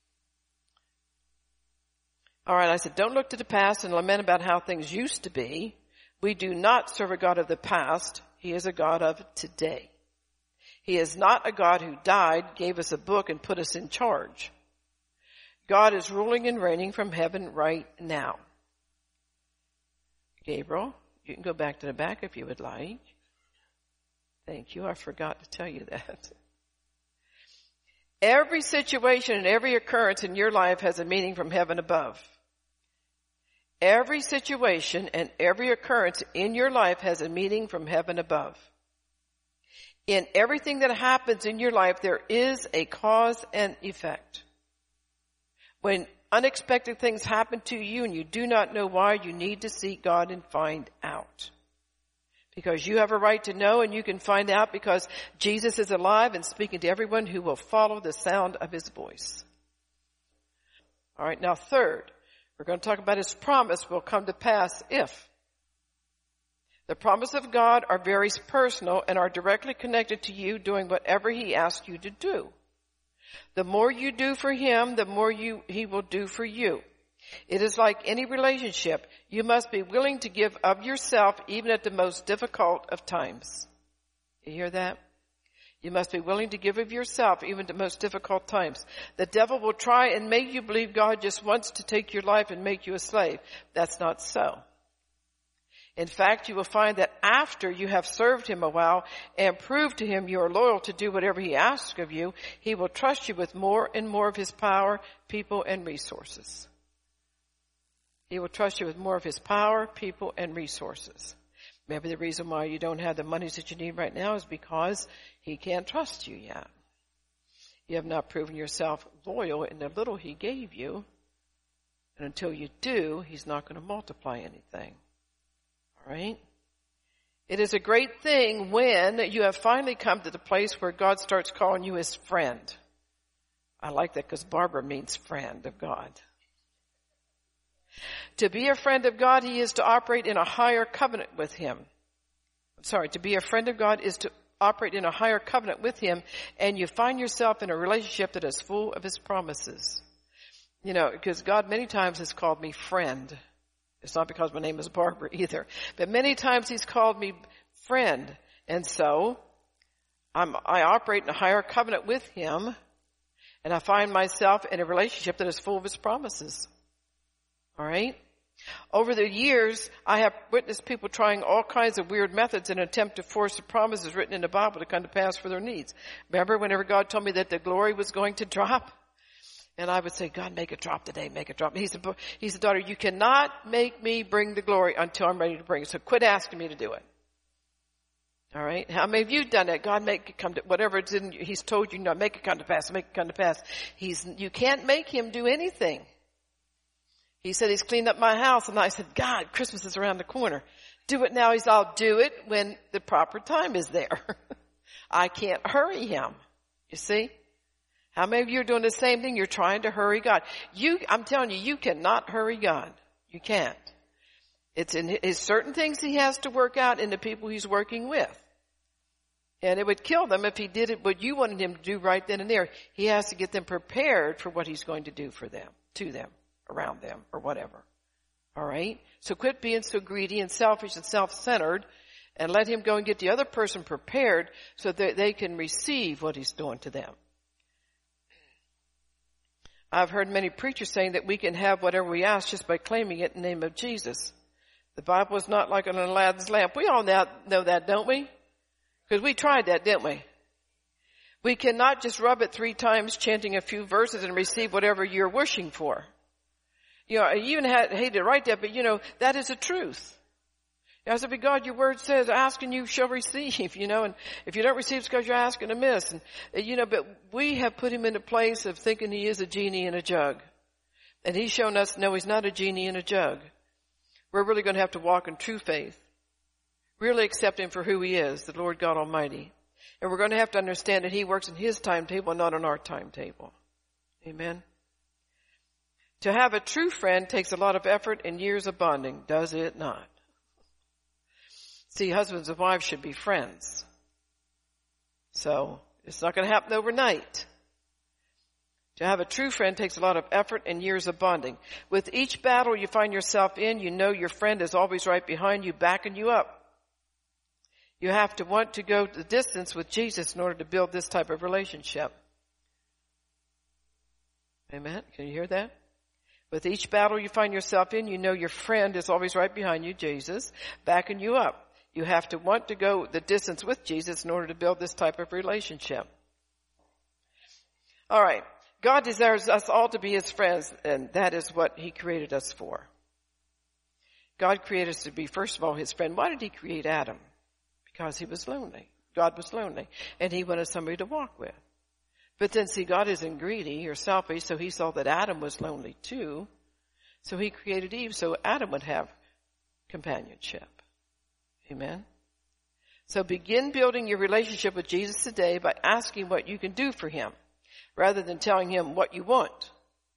All right, I said, don't look to the past and lament about how things used to be. We do not serve a God of the past. He is a God of today. He is not a God who died, gave us a book, and put us in charge. God is ruling and reigning from heaven right now. Gabriel, you can go back to the back if you would like. Thank you. I forgot to tell you that. Every situation and every occurrence in your life has a meaning from heaven above. Every situation and every occurrence in your life has a meaning from heaven above. In everything that happens in your life, there is a cause and effect. When unexpected things happen to you and you do not know why, you need to seek God and find out. Because you have a right to know, and you can find out because Jesus is alive and speaking to everyone who will follow the sound of his voice. All right, now third, we're going to talk about his promise will come to pass if. The promise of God are very personal and are directly connected to you doing whatever he asks you to do. The more you do for him, the more you, he will do for you. It is like any relationship. You must be willing to give of yourself even at the most difficult of times. You hear that? You must be willing to give of yourself even at the most difficult times. The devil will try and make you believe God just wants to take your life and make you a slave. That's not so. In fact, you will find that after you have served him a while and proved to him you are loyal to do whatever he asks of you, he will trust you with more and more of his power, people, and resources. He will trust you with more of his power, people, and resources. Maybe the reason why you don't have the monies that you need right now is because he can't trust you yet. You have not proven yourself loyal in the little he gave you. And until you do, he's not going to multiply anything. Right? It is a great thing when you have finally come to the place where God starts calling you his friend. I like that because Barbara means friend of God. To be a friend of God, he is to operate in a higher covenant with him. Sorry, to be a friend of God is to operate in a higher covenant with him, and you find yourself in a relationship that is full of his promises. You know, because God many times has called me friend. It's not because my name is Barbara either, but many times he's called me friend. And so I'm, I operate in a higher covenant with him, and I find myself in a relationship that is full of his promises. All right? Over the years, I have witnessed people trying all kinds of weird methods in an attempt to force the promises written in the Bible to come to pass for their needs. Remember whenever God told me that the glory was going to drop? And I would say, God, make it drop today, make it drop. He said, he said, daughter, you cannot make me bring the glory until I'm ready to bring it. So quit asking me to do it. All right? How many of you done that? God, make it come to, whatever it's in, he's told you, no, make it come to pass, make it come to pass. He's, you can't make him do anything. He said he's cleaned up my house, and I said, God, Christmas is around the corner. Do it now. He said, I'll do it when the proper time is there. I can't hurry him. You see? How many of you are doing the same thing? You're trying to hurry God. You, I'm telling you, you cannot hurry God. You can't. It's in his certain things he has to work out in the people he's working with. And it would kill them if he did it what you wanted him to do right then and there. He has to get them prepared for what he's going to do for them, to them, around them, or whatever. All right? So quit being so greedy and selfish and self-centered, and let him go and get the other person prepared so that they can receive what he's doing to them. I've heard many preachers saying that we can have whatever we ask just by claiming it in the name of Jesus. The Bible is not like an Aladdin's lamp. We all now know that, don't we? Because we tried that, didn't we? We cannot just rub it three times, chanting a few verses, and receive whatever you're wishing for. You know, I even had, hated to write that, but you know, that is the truth. I said, but God, your word says, ask and you shall receive, you know, and if you don't receive, it's because you're asking amiss. And, you know, but we have put him in a place of thinking he is a genie in a jug. And he's shown us, no, he's not a genie in a jug. We're really going to have to walk in true faith. Really accept him for who he is, the Lord God Almighty. And we're going to have to understand that he works in his timetable, not on our timetable. Amen. To have a true friend takes a lot of effort and years of bonding, does it not? See, husbands and wives should be friends. So, it's not going to happen overnight. To have a true friend takes a lot of effort and years of bonding. With each battle you find yourself in, you know your friend is always right behind you, backing you up. You have to want to go the distance with Jesus in order to build this type of relationship. Amen? Can you hear that? With each battle you find yourself in, you know your friend is always right behind you, Jesus, backing you up. You have to want to go the distance with Jesus in order to build this type of relationship. All right. God desires us all to be his friends, and that is what he created us for. God created us to be, first of all, his friend. Why did he create Adam? Because he was lonely. God was lonely, and he wanted somebody to walk with. But then, see, God isn't greedy or selfish, so he saw that Adam was lonely too. So he created Eve so Adam would have companionship. Amen. So begin building your relationship with Jesus today by asking what you can do for him, rather than telling him what you want.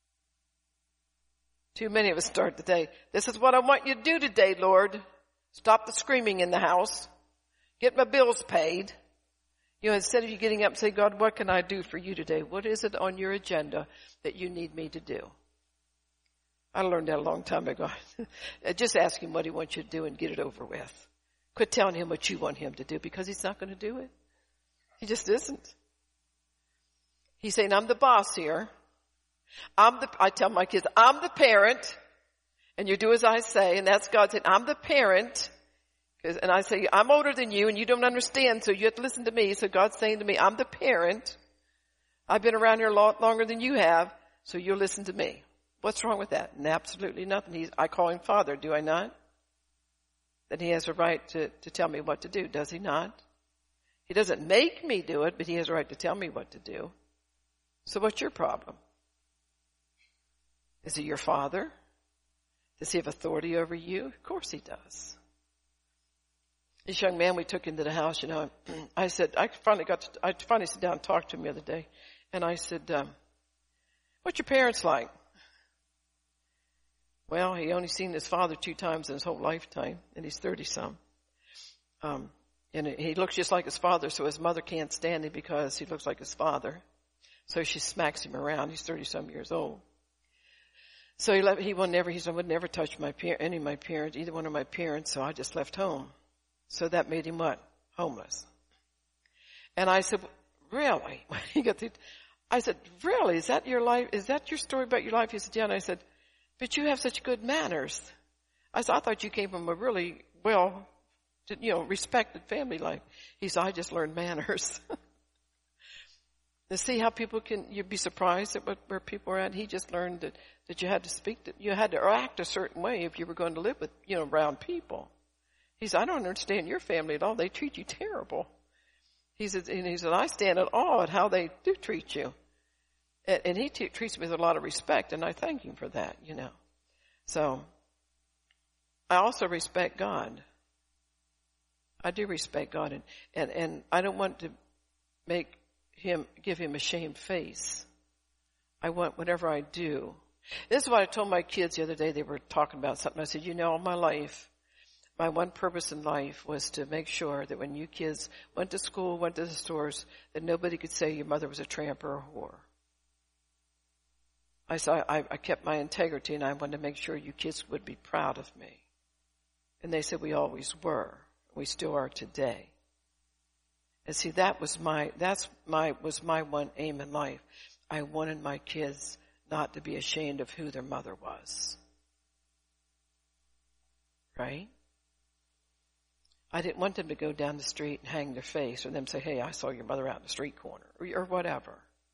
Too many of us start the day, this is what I want you to do today, Lord. Stop the screaming in the house. Get my bills paid. You know, instead of you getting up and saying, God, what can I do for you today? What is it on your agenda that you need me to do? I learned that a long time ago. Just ask him what he wants you to do and get it over with. Quit telling him what you want him to do, because he's not going to do it. He just isn't. He's saying, I'm the boss here. I'm the, I tell my kids, I'm the parent, and you do as I say, and that's God saying, I'm the parent. And I say, I'm older than you, and you don't understand, so you have to listen to me. So God's saying to me, I'm the parent. I've been around here a lot longer than you have, so you'll listen to me. What's wrong with that? And absolutely nothing. He's, I call him Father, do I not? Then he has a right to, to tell me what to do, does he not? He doesn't make me do it, but he has a right to tell me what to do. So what's your problem? Is he your father? Does he have authority over you? Of course he does. This young man we took into the house, you know, I said, I finally got to, I finally sat down and talked to him the other day. And I said, um, what's your parents like? Well, he only seen his father two times in his whole lifetime, and he's thirty-some. Um, and he looks just like his father, so his mother can't stand him because he looks like his father. So she smacks him around. He's thirty-some years old. So he left, he would never, he said, I would never touch my par- any of my parents, either one of my parents, so I just left home. So that made him what? Homeless. And I said, really? When he got the, I said, really? Is that your life? Is that your story about your life? He said, yeah. And I said, but you have such good manners. I said, I thought you came from a really well, you know, respected family life. He said, I just learned manners. To see how people can, you'd be surprised at what, where people are at. He just learned that, that you had to speak, that you had to act a certain way if you were going to live with, you know, around people. He said, I don't understand your family at all. They treat you terrible. He said, and he said, I stand at awe at how they do treat you. And, and he t- treats me with a lot of respect, and I thank him for that, you know. So, I also respect God. I do respect God, and, and, and I don't want to make him, give him a shamed face. I want whatever I do. This is what I told my kids the other day. They were talking about something. I said, you know, all my life, my one purpose in life was to make sure that when you kids went to school, went to the stores, that nobody could say your mother was a tramp or a whore. I said, I, I kept my integrity, and I wanted to make sure you kids would be proud of me. And they said, we always were. We still are today. And see, that was my, that's my, was my one aim in life. I wanted my kids not to be ashamed of who their mother was. Right? I didn't want them to go down the street and hang their face, or them say, hey, I saw your mother out in the street corner, or, or whatever.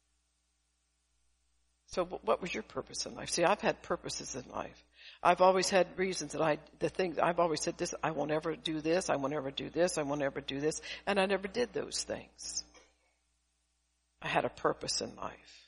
So what was your purpose in life? See, I've had purposes in life. I've always had reasons that I, the things, I've always said this, I won't ever do this, I won't ever do this, I won't ever do this, and I never did those things. I had a purpose in life.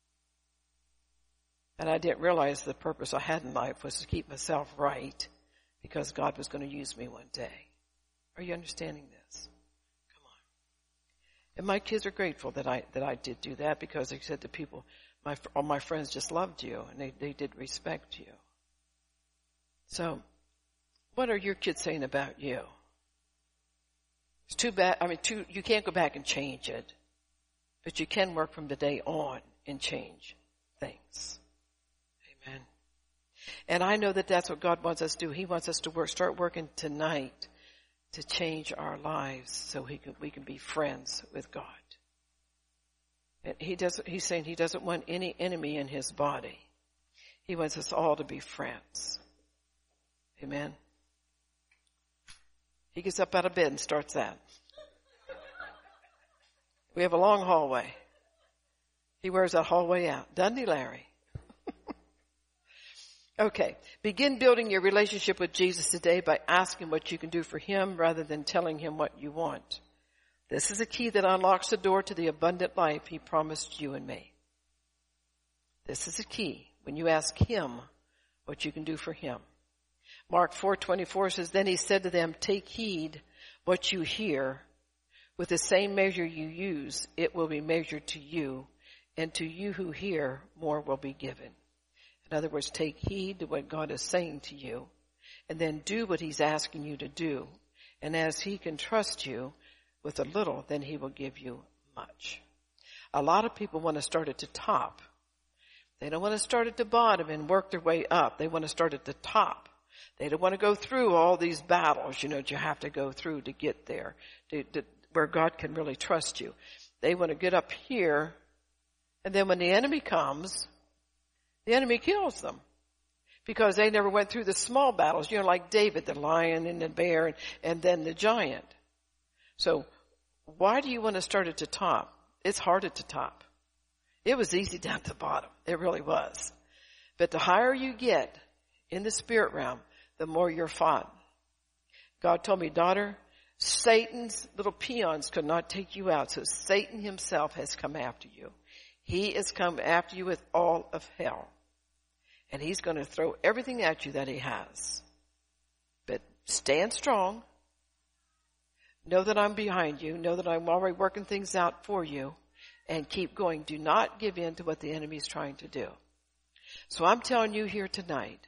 And I didn't realize the purpose I had in life was to keep myself right, because God was going to use me one day. Are you understanding this? Come on. And my kids are grateful that I, that I did do that, because they said to people, my, all my friends just loved you, and they, they did respect you. So, what are your kids saying about you? It's too bad. I mean, too, you can't go back and change it, but you can work from the day on and change things. Amen. And I know that that's what God wants us to do. He wants us to work, start working tonight to change our lives so he can, we can be friends with God. And he doesn't, he's saying he doesn't want any enemy in his body. He wants us all to be friends. Amen. He gets up out of bed and starts that. We have a long hallway. He wears that hallway out. Doesn't he, Larry? Okay. Begin building your relationship with Jesus today by asking what you can do for him rather than telling him what you want. This is a key that unlocks the door to the abundant life he promised you and me. This is a key when you ask him what you can do for him. Mark four twenty-four says, then he said to them, take heed what you hear. With the same measure you use, it will be measured to you, and to you who hear, more will be given. In other words, take heed to what God is saying to you, and then do what he's asking you to do. And as he can trust you with a little, then he will give you much. A lot of people want to start at the top. They don't want to start at the bottom and work their way up. They want to start at the top. They don't want to go through all these battles, you know, that you have to go through to get there, to, to, where God can really trust you. They want to get up here, and then when the enemy comes, the enemy kills them. Because they never went through the small battles, you know, like David, the lion and the bear, and, and then the giant. So why do you want to start at the top? It's hard at the top. It was easy down at the bottom. It really was. But the higher you get in the spirit realm, the more you're fought. God told me, daughter, Satan's little peons could not take you out. So Satan himself has come after you. He has come after you with all of hell. And he's going to throw everything at you that he has. But stand strong. Know that I'm behind you. Know that I'm already working things out for you. And keep going. Do not give in to what the enemy is trying to do. So I'm telling you here tonight,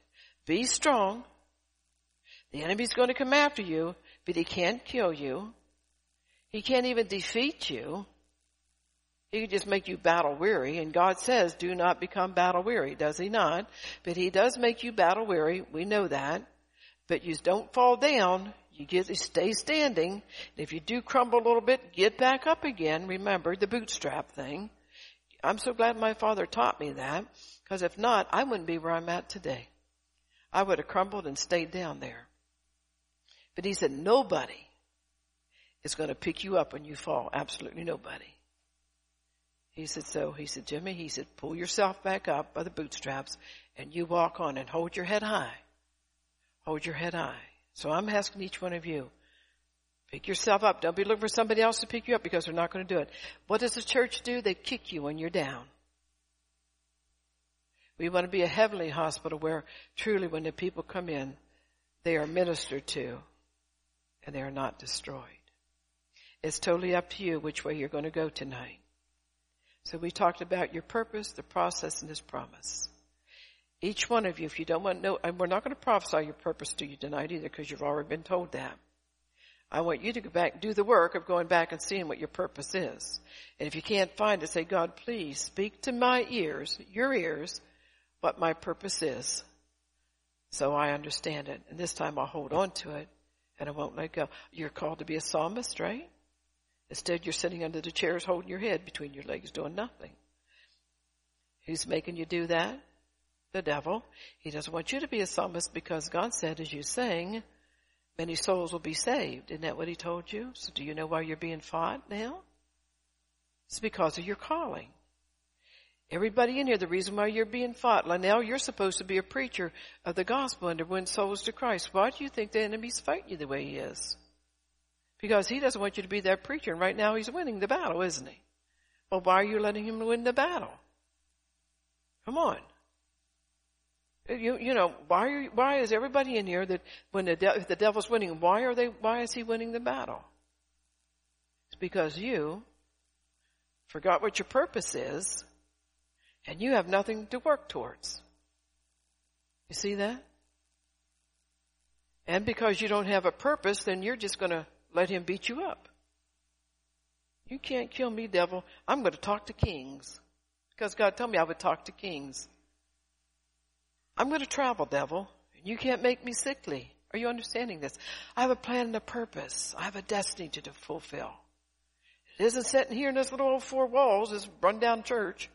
Be strong. The enemy's going to come after you, but he can't kill you. He can't even defeat you. He can just make you battle weary. And God says, do not become battle weary. Does he not? But he does make you battle weary. We know that. But you don't fall down. You get, you stay standing. And if you do crumble a little bit, get back up again. Remember the bootstrap thing. I'm so glad my father taught me that. Because if not, I wouldn't be where I'm at today. I would have crumbled and stayed down there. But he said, nobody is going to pick you up when you fall. Absolutely nobody. He said, so, he said, Jimmy, he said, pull yourself back up by the bootstraps and you walk on and hold your head high. Hold your head high. So I'm asking each one of you, pick yourself up. Don't be looking for somebody else to pick you up because they're not going to do it. What does the church do? They kick you when you're down. We want to be a heavenly hospital where truly when the people come in, they are ministered to and they are not destroyed. It's totally up to you which way you're going to go tonight. So we talked about your purpose, the process, and this promise. Each one of you, if you don't want to know, and we're not going to prophesy your purpose to you tonight either because you've already been told that. I want you to go back and do the work of going back and seeing what your purpose is. And if you can't find it, say, God, please speak to my ears, your ears, what my purpose is. So I understand it. And this time I'll hold on to it and I won't let go. You're called to be a psalmist, right? Instead, you're sitting under the chairs holding your head between your legs doing nothing. Who's making you do that? The devil. He doesn't want you to be a psalmist because God said, as you sing, many souls will be saved. Isn't that what he told you? So do you know why you're being fought now? It's because of your calling. Everybody in here, the reason why you're being fought, like now you're supposed to be a preacher of the gospel and to win souls to Christ. Why do you think the enemy's fighting you the way he is? Because he doesn't want you to be that preacher. And right now he's winning the battle, isn't he? Well, why are you letting him win the battle? Come on. You, you know, why are you, why is everybody in here that when the, de- if the devil's winning, why are they, why is he winning the battle? It's because you forgot what your purpose is and you have nothing to work towards. You see that? And because you don't have a purpose, then you're just going to let him beat you up. You can't kill me, devil. I'm going to talk to kings. Because God told me I would talk to kings. I'm going to travel, devil. And you can't make me sickly. Are you understanding this? I have a plan and a purpose. I have a destiny to fulfill. It isn't sitting here in this little old four walls, this run-down church.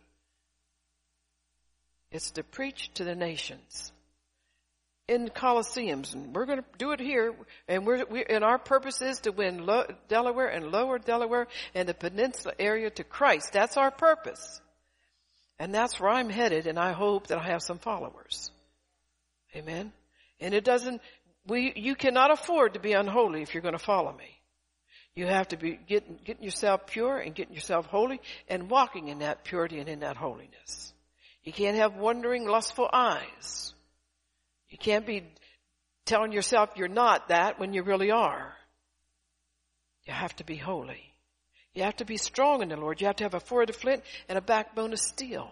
It's to preach to the nations. In Colosseums, and we're going to do it here, and we're, we, and our purpose is to win Lo, Delaware and Lower Delaware and the peninsula area to Christ. That's our purpose. And that's where I'm headed, and I hope that I have some followers. Amen? And it doesn't, we, you cannot afford to be unholy if you're going to follow me. You have to be getting, getting yourself pure and getting yourself holy and walking in that purity and in that holiness. You can't have wandering, lustful eyes. You can't be telling yourself you're not that when you really are. You have to be holy. You have to be strong in the Lord. You have to have a forehead of flint and a backbone of steel.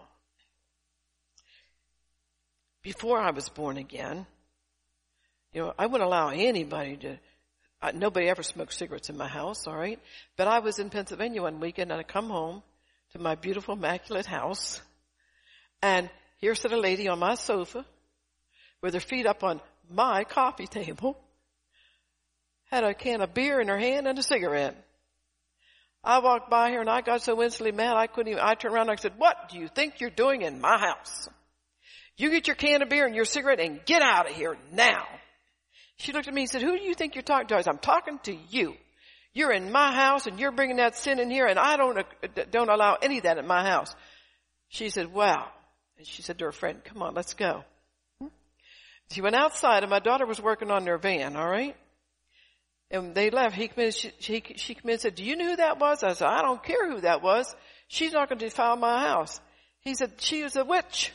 Before I was born again, you know, I wouldn't allow anybody to, uh, nobody ever smoked cigarettes in my house, all right? But I was in Pennsylvania one weekend and I come home to my beautiful, immaculate house. And here sat a lady on my sofa with her feet up on my coffee table, had a can of beer in her hand and a cigarette. I walked by her and I got so instantly mad I couldn't even, I turned around and I said, what do you think you're doing in my house? You get your can of beer and your cigarette and get out of here now. She looked at me and said, who do you think you're talking to? I said, I'm talking to you. You're in my house and you're bringing that sin in here and I don't, don't allow any of that in my house. She said, wow. And she said to her friend, come on, let's go. She went outside and my daughter was working on their van, all right? And they left. He came in, she, she, she came in and said, do you know who that was? I said, I don't care who that was. She's not going to defile my house. He said, she was a witch.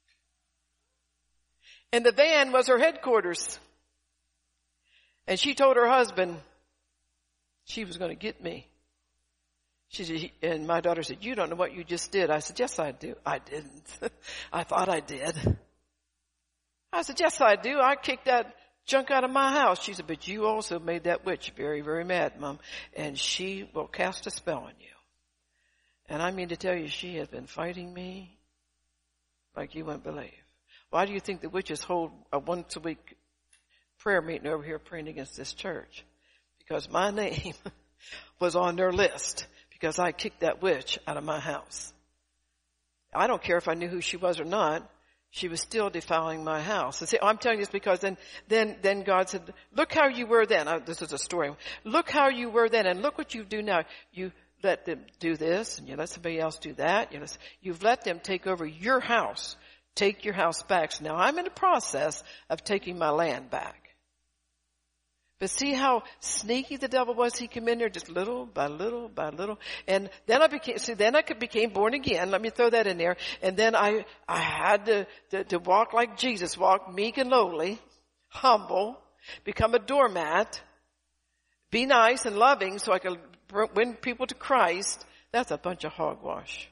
And the van was her headquarters. And she told her husband she was going to get me. She said, and my daughter said, you don't know what you just did. I said, yes, I do. I didn't. I thought I did. I said, yes, I do. I kicked that junk out of my house. She said, but you also made that witch very, very mad, Mom, and she will cast a spell on you. And I mean to tell you, she has been fighting me like you wouldn't believe. Why do you think the witches hold a once a week prayer meeting over here praying against this church? Because my name was on their list because I kicked that witch out of my house. I don't care if I knew who she was or not. She was still defiling my house. And see, I'm telling you this because then, then, then God said, look how you were then. I, this is a story. Look how you were then and look what you do now. You let them do this and you let somebody else do that. You know, you've let them take over your house. Take your house back. So now I'm in the process of taking my land back. But see how sneaky the devil was? He came in there just little by little by little. And then I became, see, then I became born again. Let me throw that in there. And then I, I had to, to, to walk like Jesus walked, meek and lowly, humble, become a doormat, be nice and loving so I could win people to Christ. That's a bunch of hogwash.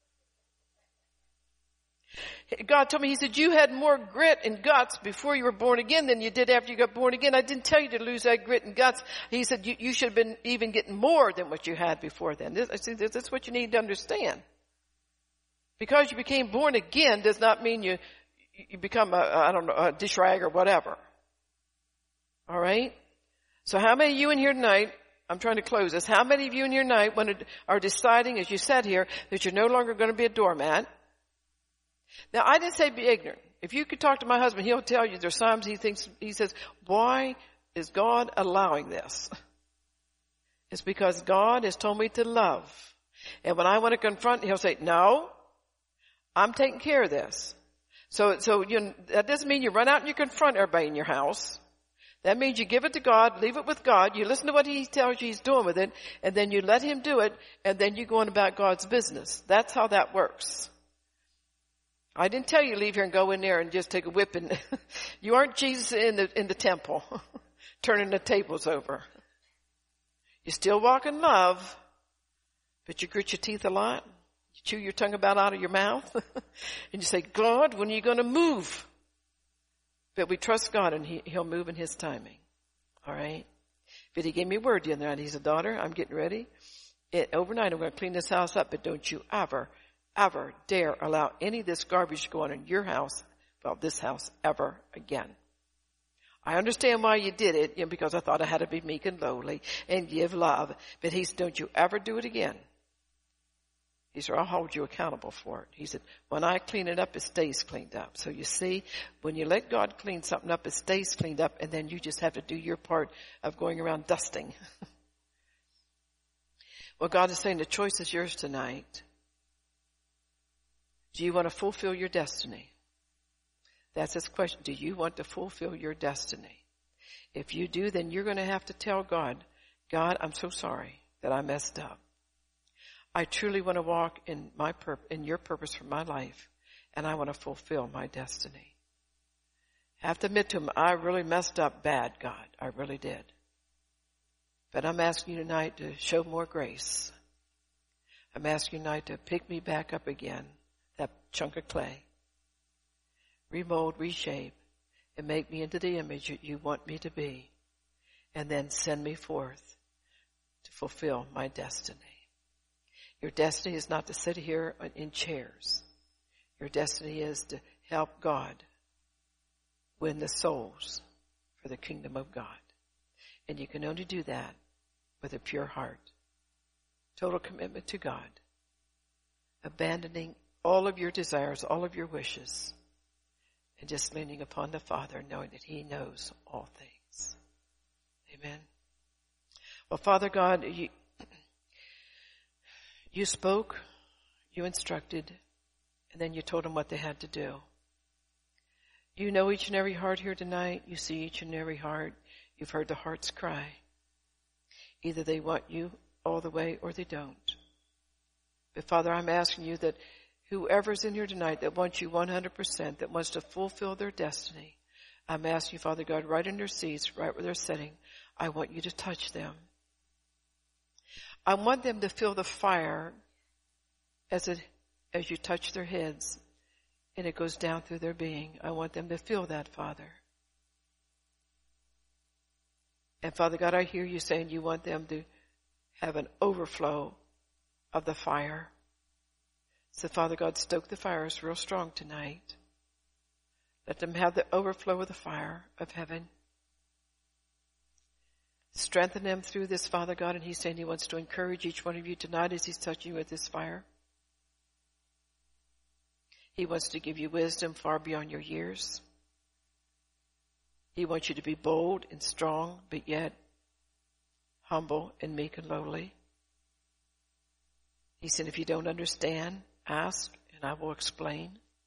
God told me, he said, you had more grit and guts before you were born again than you did after you got born again. I didn't tell you to lose that grit and guts. He said, you, you should have been even getting more than what you had before then. This, I see, this, that's what you need to understand. Because you became born again does not mean you, you become a, I don't know, a dish rag or whatever. All right? So how many of you in here tonight, I'm trying to close this, how many of you in here tonight when it, are deciding, as you said here, that you're no longer going to be a doormat? Now, I didn't say be ignorant. If you could talk to my husband, he'll tell you there's times he thinks, he says, why is God allowing this? It's because God has told me to love. And when I want to confront, he'll say, no, I'm taking care of this. So, so you, that doesn't mean you run out and you confront everybody in your house. That means you give it to God, leave it with God, you listen to what he tells you he's doing with it, and then you let him do it, and then you go on about God's business. That's how that works. I didn't tell you to leave here and go in there and just take a whip and you aren't Jesus in the, in the temple, turning the tables over. You still walk in love, but you grit your teeth a lot. You chew your tongue about out of your mouth and you say, God, when are you going to move? But we trust God and he, he'll move in his timing. All right. But he gave me a word the other night. He said, daughter, I'm getting ready. It, overnight I'm going to clean this house up, but don't you ever ever dare allow any of this garbage to go on in your house, well, this house, ever again. I understand why you did it, you know, because I thought I had to be meek and lowly and give love. But he said, don't you ever do it again. He said, I'll hold you accountable for it. He said, when I clean it up, it stays cleaned up. So you see, when you let God clean something up, it stays cleaned up, and then you just have to do your part of going around dusting. Well, God is saying the choice is yours tonight. Do you want to fulfill your destiny? That's his question. Do you want to fulfill your destiny? If you do, then you're going to have to tell God, God, I'm so sorry that I messed up. I truly want to walk in my pur- in your purpose for my life, and I want to fulfill my destiny. I have to admit to him, I really messed up bad, God. I really did. But I'm asking you tonight to show more grace. I'm asking you tonight to pick me back up again. That chunk of clay. Remold, reshape, and make me into the image that you want me to be. And then send me forth to fulfill my destiny. Your destiny is not to sit here in chairs. Your destiny is to help God win the souls for the kingdom of God. And you can only do that with a pure heart. Total commitment to God. Abandoning all of your desires, all of your wishes, and just leaning upon the Father, knowing that he knows all things. Amen. Well, Father God, you, you spoke, you instructed, and then you told them what they had to do. You know each and every heart here tonight. You see each and every heart. You've heard the hearts cry. Either they want you all the way or they don't. But Father, I'm asking you that whoever's in here tonight that wants you one hundred percent, that wants to fulfill their destiny, I'm asking you, Father God, right in their seats, right where they're sitting, I want you to touch them. I want them to feel the fire as it, as you touch their heads and it goes down through their being. I want them to feel that, Father. And Father God, I hear you saying you want them to have an overflow of the fire. So Father God, stoke the fires real strong tonight. Let them have the overflow of the fire of heaven. Strengthen them through this, Father God, and he's saying he wants to encourage each one of you tonight as he's touching you with this fire. He wants to give you wisdom far beyond your years. He wants you to be bold and strong, but yet humble and meek and lowly. He said, if you don't understand, ask and I will explain.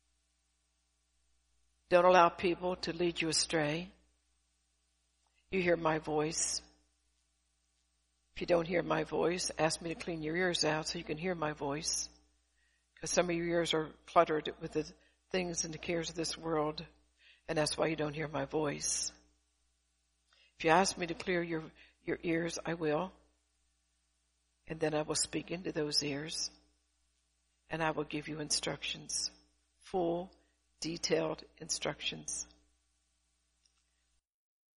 Don't allow people to lead you astray. You hear my voice. If you don't hear my voice, ask me to clean your ears out so you can hear my voice. Because some of your ears are cluttered with the things and the cares of this world, and that's why you don't hear my voice. If you ask me to clear your, your ears, I will. And then I will speak into those ears, and I will give you instructions, full, detailed instructions.